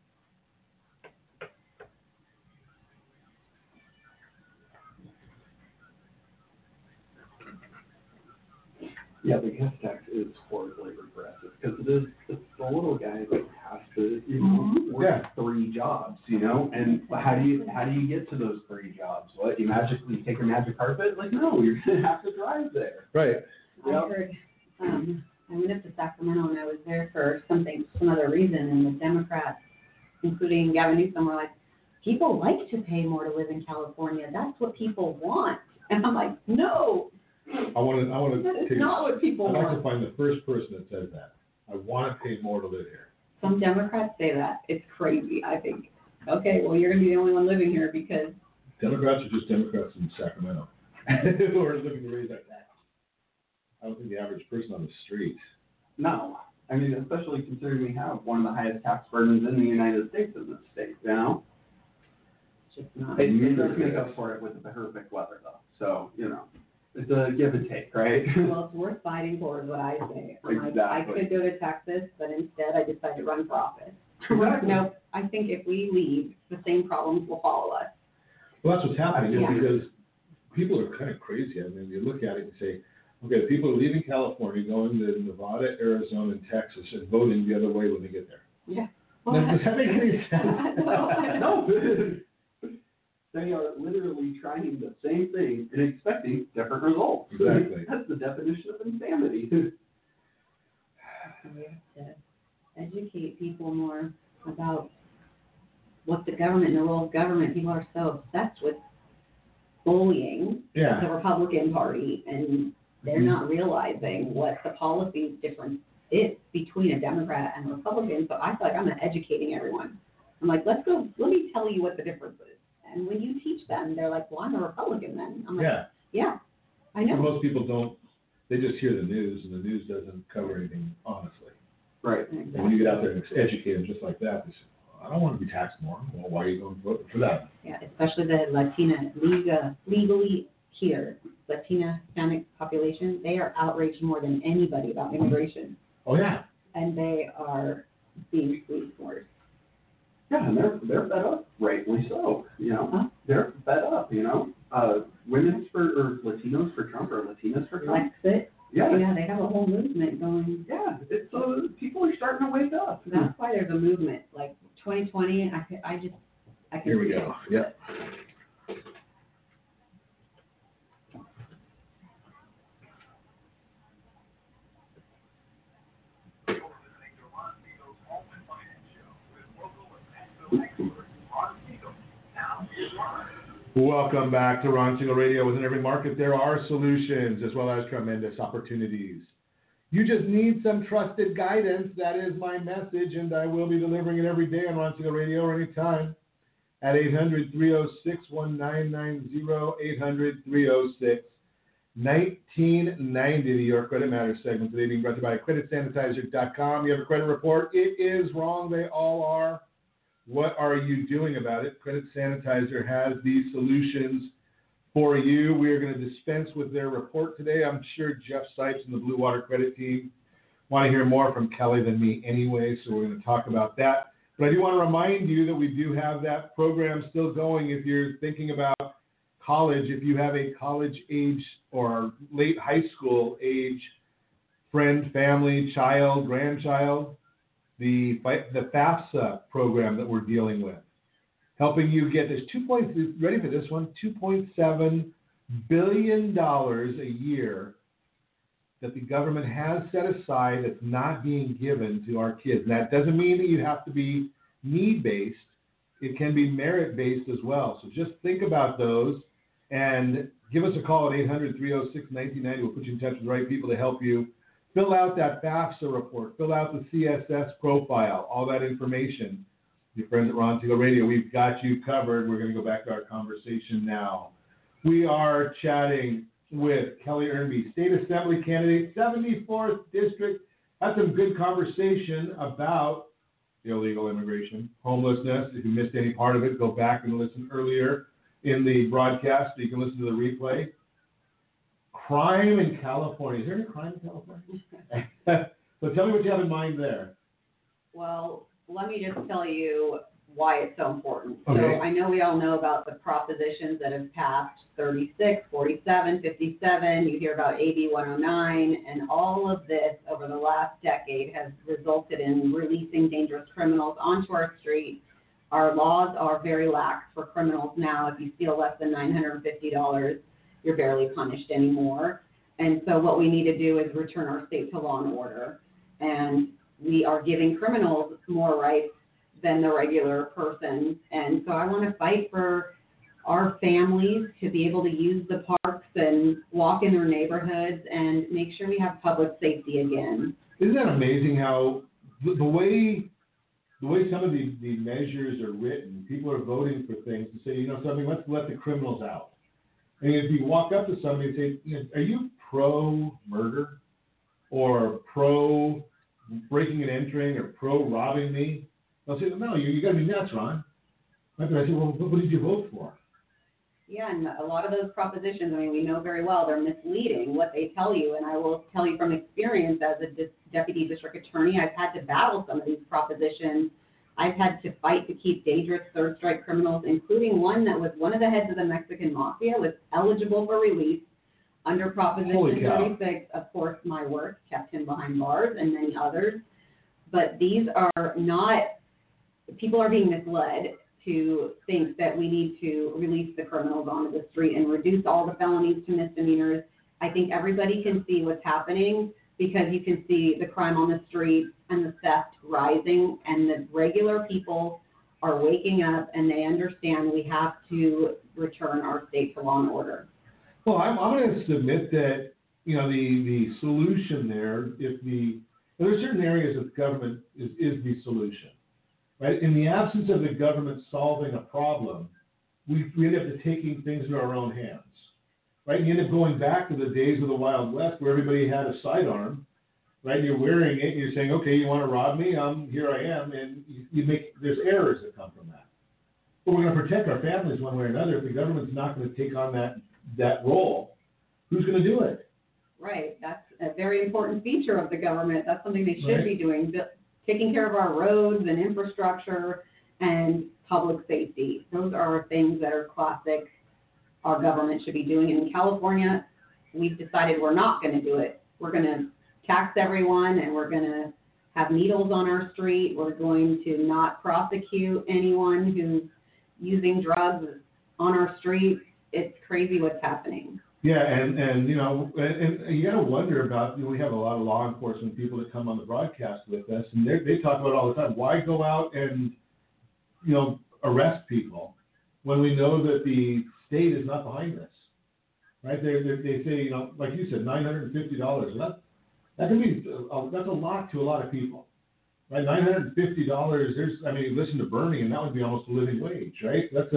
Yeah, the gas tax is horribly regressive because it's the little guy that has to work 3 jobs, And how do you get to those 3 jobs? What, you magically take a magic carpet? Like, no, you're going to have to drive there. Right. I heard, I went up to Sacramento and I was there for some other reason, and the Democrats, including Gavin Newsom, were like, people like to pay more to live in California. That's what people want. And I'm like, no. I want to. That is not what people want. I'd like to find the first person that says that. I want to pay more to live here. Some Democrats say that. It's crazy, I think. Okay, well, you're going to be the only one living here because... Democrats are just Democrats in Sacramento who are looking to raise that tax. I don't think the average person on the street. No. I mean, especially considering we have one of the highest tax burdens in the United States in this state, Just not. It does make up for it with the perfect weather, though. So, it's a give and take, right? Well, it's worth fighting for is what I say. Exactly. I could go to Texas, but instead I decided to run for office. Exactly. No, I think if we leave, the same problems will follow us. Well, that's what's happening Yeah. because people are kind of crazy. I mean, you look at it and say, okay, people are leaving California, going to Nevada, Arizona, and Texas, and voting the other way when they get there. Yeah. Does that make any sense? No. They are literally trying the same thing and expecting different results. Exactly. That's the definition of insanity. We have to educate people more about what the government and the role of government. People are so obsessed with bullying the Republican Party, and they're not realizing what the policy difference is between a Democrat and a Republican. So I feel like I'm educating everyone. I'm like, let me tell you what the difference is. And when you teach them, they're like, well, I'm a Republican then. I'm like, Yeah. yeah, I know. Most people don't, they just hear the news, and the news doesn't cover anything honestly. Right. Exactly. And when you get out there and educate them just like that, they say, I don't want to be taxed more. Well, why are you going to vote for that? Yeah, especially the Latina, legally here, Latina Hispanic population, they are outraged more than anybody about immigration. Oh, yeah. And they are being squeezed more. Yeah, and they're fed up, rightly so. Huh? They're fed up. Women's or Latinos for Trump or Latinas for Trump. Brexit. Yeah. Yeah, they have a whole movement going. Yeah, it's people are starting to wake up. That's why there's a movement. Like 2020, I can Here we see go. it. Yep. Welcome back to Ron Siegel Radio. Within every market, there are solutions as well as tremendous opportunities. You just need some trusted guidance. That is my message, and I will be delivering it every day on Ron Siegel Radio or anytime at 800-306-1990, 800-306-1990, the Your Credit Matters segment today being brought to you by CreditSanitizer.com. You have a credit report. It is wrong. They all are. What are you doing about it? Credit Sanitizer has these solutions for you. We are going to dispense with their report today. I'm sure Jeff Sipes and the Blue Water Credit team want to hear more from Kelly than me anyway, so we're going to talk about that. But I do want to remind you that we do have that program still going if you're thinking about college. If you have a college age or late high school age friend, family, child, grandchild, the FAFSA program that we're dealing with, helping you get this ready for this one, $2.7 billion a year that the government has set aside that's not being given to our kids. And that doesn't mean that you have to be need-based. It can be merit-based as well. So just think about those and give us a call at 800-306-1990. We'll put you in touch with the right people to help you. Fill out that FAFSA report. Fill out the CSS profile, all that information. Your friends at Ron Siegel Radio, we've got you covered. We're going to go back to our conversation now. We are chatting with Kelly Ernby, State Assembly candidate, 74th District. Had some good conversation about illegal immigration, homelessness. If you missed any part of it, go back and listen earlier in the broadcast so you can listen to the replay. Crime in California. Is there any crime in California? So tell me what you have in mind there. Well, let me just tell you why it's so important. Okay. So I know we all know about the propositions that have passed, 36, 47, 57. You hear about AB 109, and all of this over the last decade has resulted in releasing dangerous criminals onto our street. Our laws are very lax for criminals now. If you steal less than $950, you're barely punished anymore. And so what we need to do is return our state to law and order. And we are giving criminals more rights than the regular person. And so I want to fight for our families to be able to use the parks and walk in their neighborhoods and make sure we have public safety again. Isn't that amazing how the way some of the measures are written, people are voting for things to say, something, let's let the criminals out. And if you walk up to somebody and say, are you pro-murder or pro-breaking and entering or pro-robbing me? They'll say, no, you got to be nuts, Ron. I say, well, what did you vote for? Yeah, and a lot of those propositions, we know very well they're misleading what they tell you. And I will tell you from experience as a deputy district attorney, I've had to battle some of these propositions. I've had to fight to keep dangerous third strike criminals, including one that was one of the heads of the Mexican Mafia, was eligible for release under Proposition 36. Of course, my work kept him behind bars and many others. But these are not, people are being misled to think that we need to release the criminals onto the street and reduce all the felonies to misdemeanors. I think everybody can see what's happening because you can see the crime on the street and the theft rising, and the regular people are waking up and they understand we have to return our state to law and order. Well, I'm going to submit that, the solution there, there are certain areas of government is the solution, right? In the absence of the government solving a problem, we end up taking things into our own hands, right? And you end up going back to the days of the Wild West where everybody had a sidearm, right? You're wearing it, and you're saying, okay, you want to rob me? Here I am, and there's errors that come from that. But we're going to protect our families one way or another. If the government's not going to take on that role, who's going to do it? Right. That's a very important feature of the government. That's something they should be doing, taking care of our roads and infrastructure and public safety. Those are things that are classic our government should be doing. And in California, we've decided we're not going to do it. We're going to tax everyone, and we're going to have needles on our street. We're going to not prosecute anyone who's using drugs on our streets. It's crazy what's happening. Yeah, and you know, and you got to wonder about, we have a lot of law enforcement people that come on the broadcast with us, and they talk about it all the time. Why go out and, you know, arrest people when we know that the state is not behind this, right? They say, you know, like you said, $950. That can be, that's a lot to a lot of people, right? $950, listen to Bernie, and that would be almost a living wage, right? That's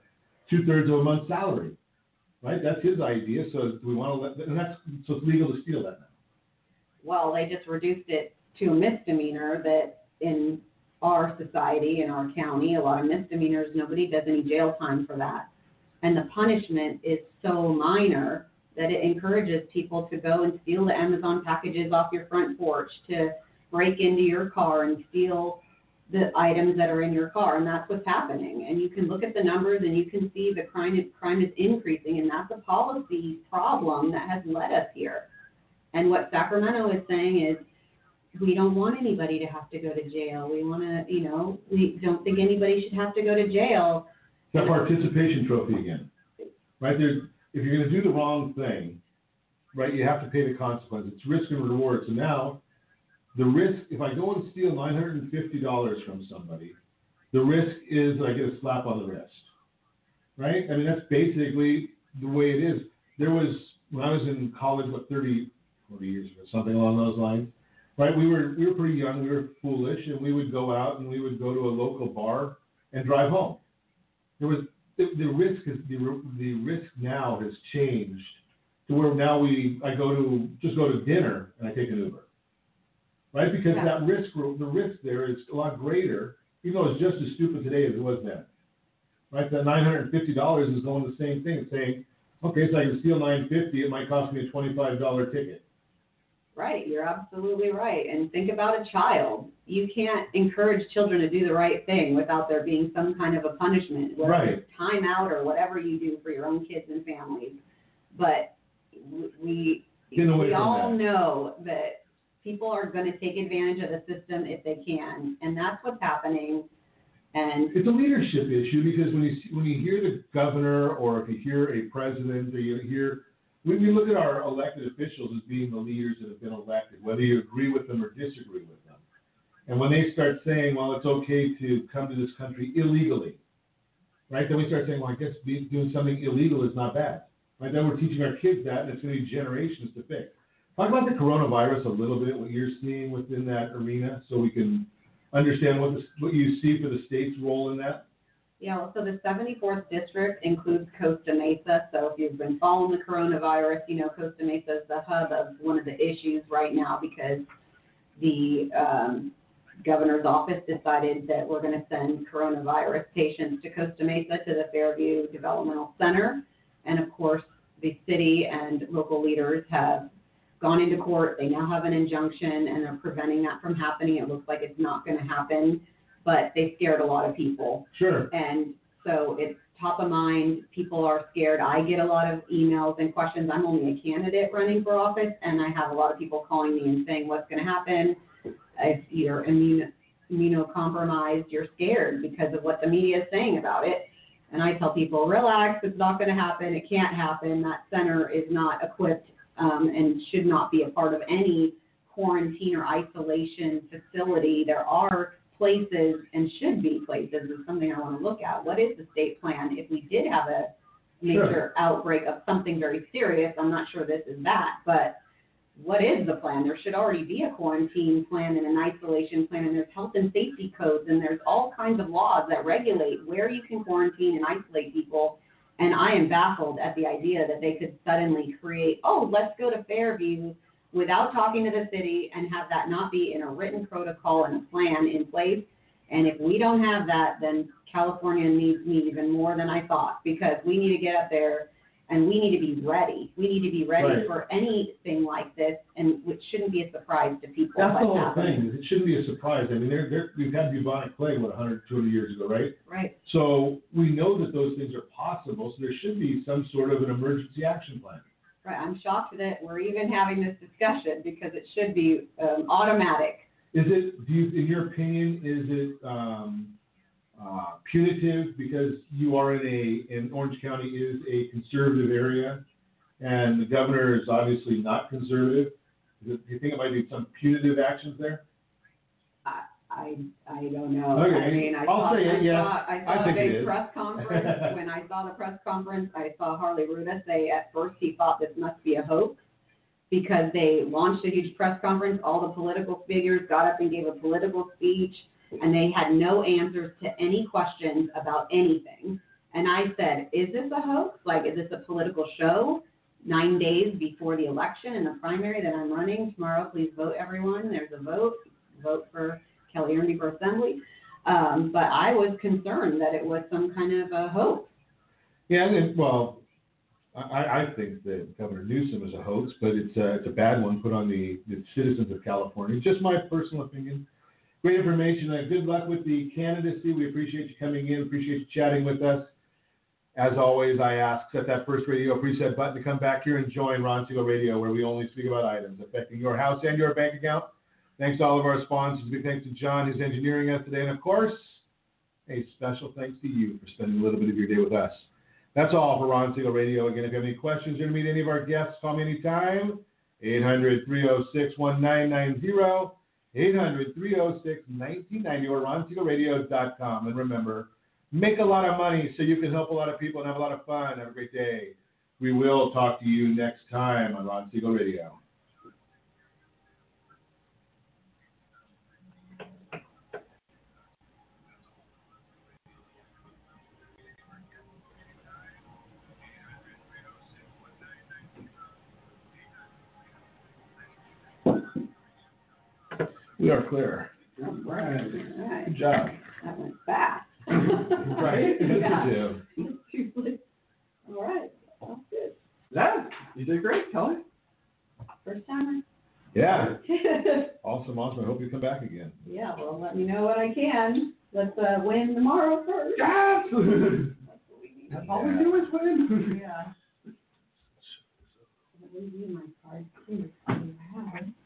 2/3 of a month's salary, right? That's his idea. So do we want to so it's legal to steal that now? Well, they just reduced it to a misdemeanor that in our society, in our county, a lot of misdemeanors, nobody does any jail time for that. And the punishment is so minor that it encourages people to go and steal the Amazon packages off your front porch, to break into your car and steal the items that are in your car. And that's what's happening. And you can look at the numbers and you can see the crime is increasing, and that's a policy problem that has led us here. And what Sacramento is saying is, we don't want anybody to have to go to jail. We want to, you know, we don't think anybody should have to go to jail. That participation trophy again, right? If you're going to do the wrong thing, right, you have to pay the consequence. It's risk and reward. So now, the risk, if I go and steal $950 from somebody, the risk is that I get a slap on the wrist, right? I mean, that's basically the way it is. There was, when I was in college, 40 years ago, something along those lines, right? We were pretty young, we were foolish, and we would go out and we would go to a local bar and drive home. There was the risk now has changed to where now I go to dinner and I take an Uber, right? Because the risk there is a lot greater, even though it's just as stupid today as it was then, right? That $950 is going the same thing. It's saying, okay, so I can steal $950, it might cost me a $25 ticket. Right, you're absolutely right. And think about a child. You can't encourage children to do the right thing without there being some kind of a punishment, whether it's time out or whatever you do for your own kids and families. But we all know that people are going to take advantage of the system if they can, and that's what's happening. And it's a leadership issue, because when you hear the governor, or if you hear a president, or you hear, when you look at our elected officials as being the leaders that have been elected, whether you agree with them or disagree with them, and when they start saying, well, it's okay to come to this country illegally, right? Then we start saying, well, I guess doing something illegal is not bad, right? Then we're teaching our kids that, and it's going to be generations to fix. Talk about the coronavirus a little bit, what you're seeing within that arena, so we can understand what you see for the state's role in that. Yeah, well, so the 74th district includes Costa Mesa. So if you've been following the coronavirus, you know Costa Mesa is the hub of one of the issues right now, because the governor's office decided that we're going to send coronavirus patients to Costa Mesa to the Fairview Developmental Center. And of course, the city and local leaders have gone into court. They now have an injunction, and they're preventing that from happening. It looks like it's not going to happen, but they scared a lot of people. Sure. And so it's top of mind. People are scared. I get a lot of emails and questions. I'm only a candidate running for office, and I have a lot of people calling me and saying, what's going to happen? If you're immunocompromised, you're scared because of what the media is saying about it. And I tell people, relax, it's not going to happen. It can't happen. That center is not equipped and should not be a part of any quarantine or isolation facility. There are places, and should be places, is something I want to look at. What is the state plan if we did have a major outbreak of something very serious? I'm not sure this is that, but what is the plan? There should already be a quarantine plan and an isolation plan, and there's health and safety codes, and there's all kinds of laws that regulate where you can quarantine and isolate people. And I am baffled at the idea that they could suddenly create, let's go to Fairview without talking to the city and have that not be in a written protocol and a plan in place. And if we don't have that, then California needs me even more than I thought, because we need to get up there and we need to be ready. We need to be ready for anything like this, and which shouldn't be a surprise to people. That's the whole thing. It shouldn't be a surprise. I mean, we've had bubonic plague, 100, 200 years ago, right? Right. So we know that those things are possible, so there should be some sort of an emergency action plan. Right. I'm shocked that we're even having this discussion, because it should be automatic. Is it, in your opinion, is it punitive because you are in Orange County is a conservative area, and the governor is obviously not conservative? Do you think it might be some punitive actions there? I don't know. Okay. I mean, I saw I a big press conference. When I saw the press conference, I saw Harley Ruda say at first he thought this must be a hoax, because they launched a huge press conference. All the political figures got up and gave a political speech, and they had no answers to any questions about anything. And I said, is this a hoax? Like, is this a political show? 9 days before the election and the primary that I'm running tomorrow, please vote, everyone. There's a vote. Vote for Kelly Ernby for Assembly. But I was concerned that it was some kind of a hoax. Yeah, I think that Governor Newsom is a hoax, but it's a bad one put on the citizens of California. Just my personal opinion. Great information. Good luck with the candidacy. We appreciate you coming in. Appreciate you chatting with us. As always, I ask, set that first radio preset button to come back here and join Ron Siegel Radio, where we only speak about items affecting your house and your bank account. Thanks to all of our sponsors. Big thanks to John, who's engineering us today. And, of course, a special thanks to you for spending a little bit of your day with us. That's all for Ron Siegel Radio. Again, if you have any questions or to meet any of our guests, call me anytime. 800-306-1990. 800-306-1990 or RonSiegelRadio.com. And remember, make a lot of money so you can help a lot of people and have a lot of fun. Have a great day. We will talk to you next time on Ron Siegel Radio. We are clear. All right. Good job. That went fast. Right? Yeah. All right. That's good. Yeah, you did great, Kelly. First timer. Yeah. Awesome. I hope you come back again. Yeah, well, let me know what I can. Let's win tomorrow first. Yes! That's what we need. That's all we do is win. Yeah. Let me give you my card, too.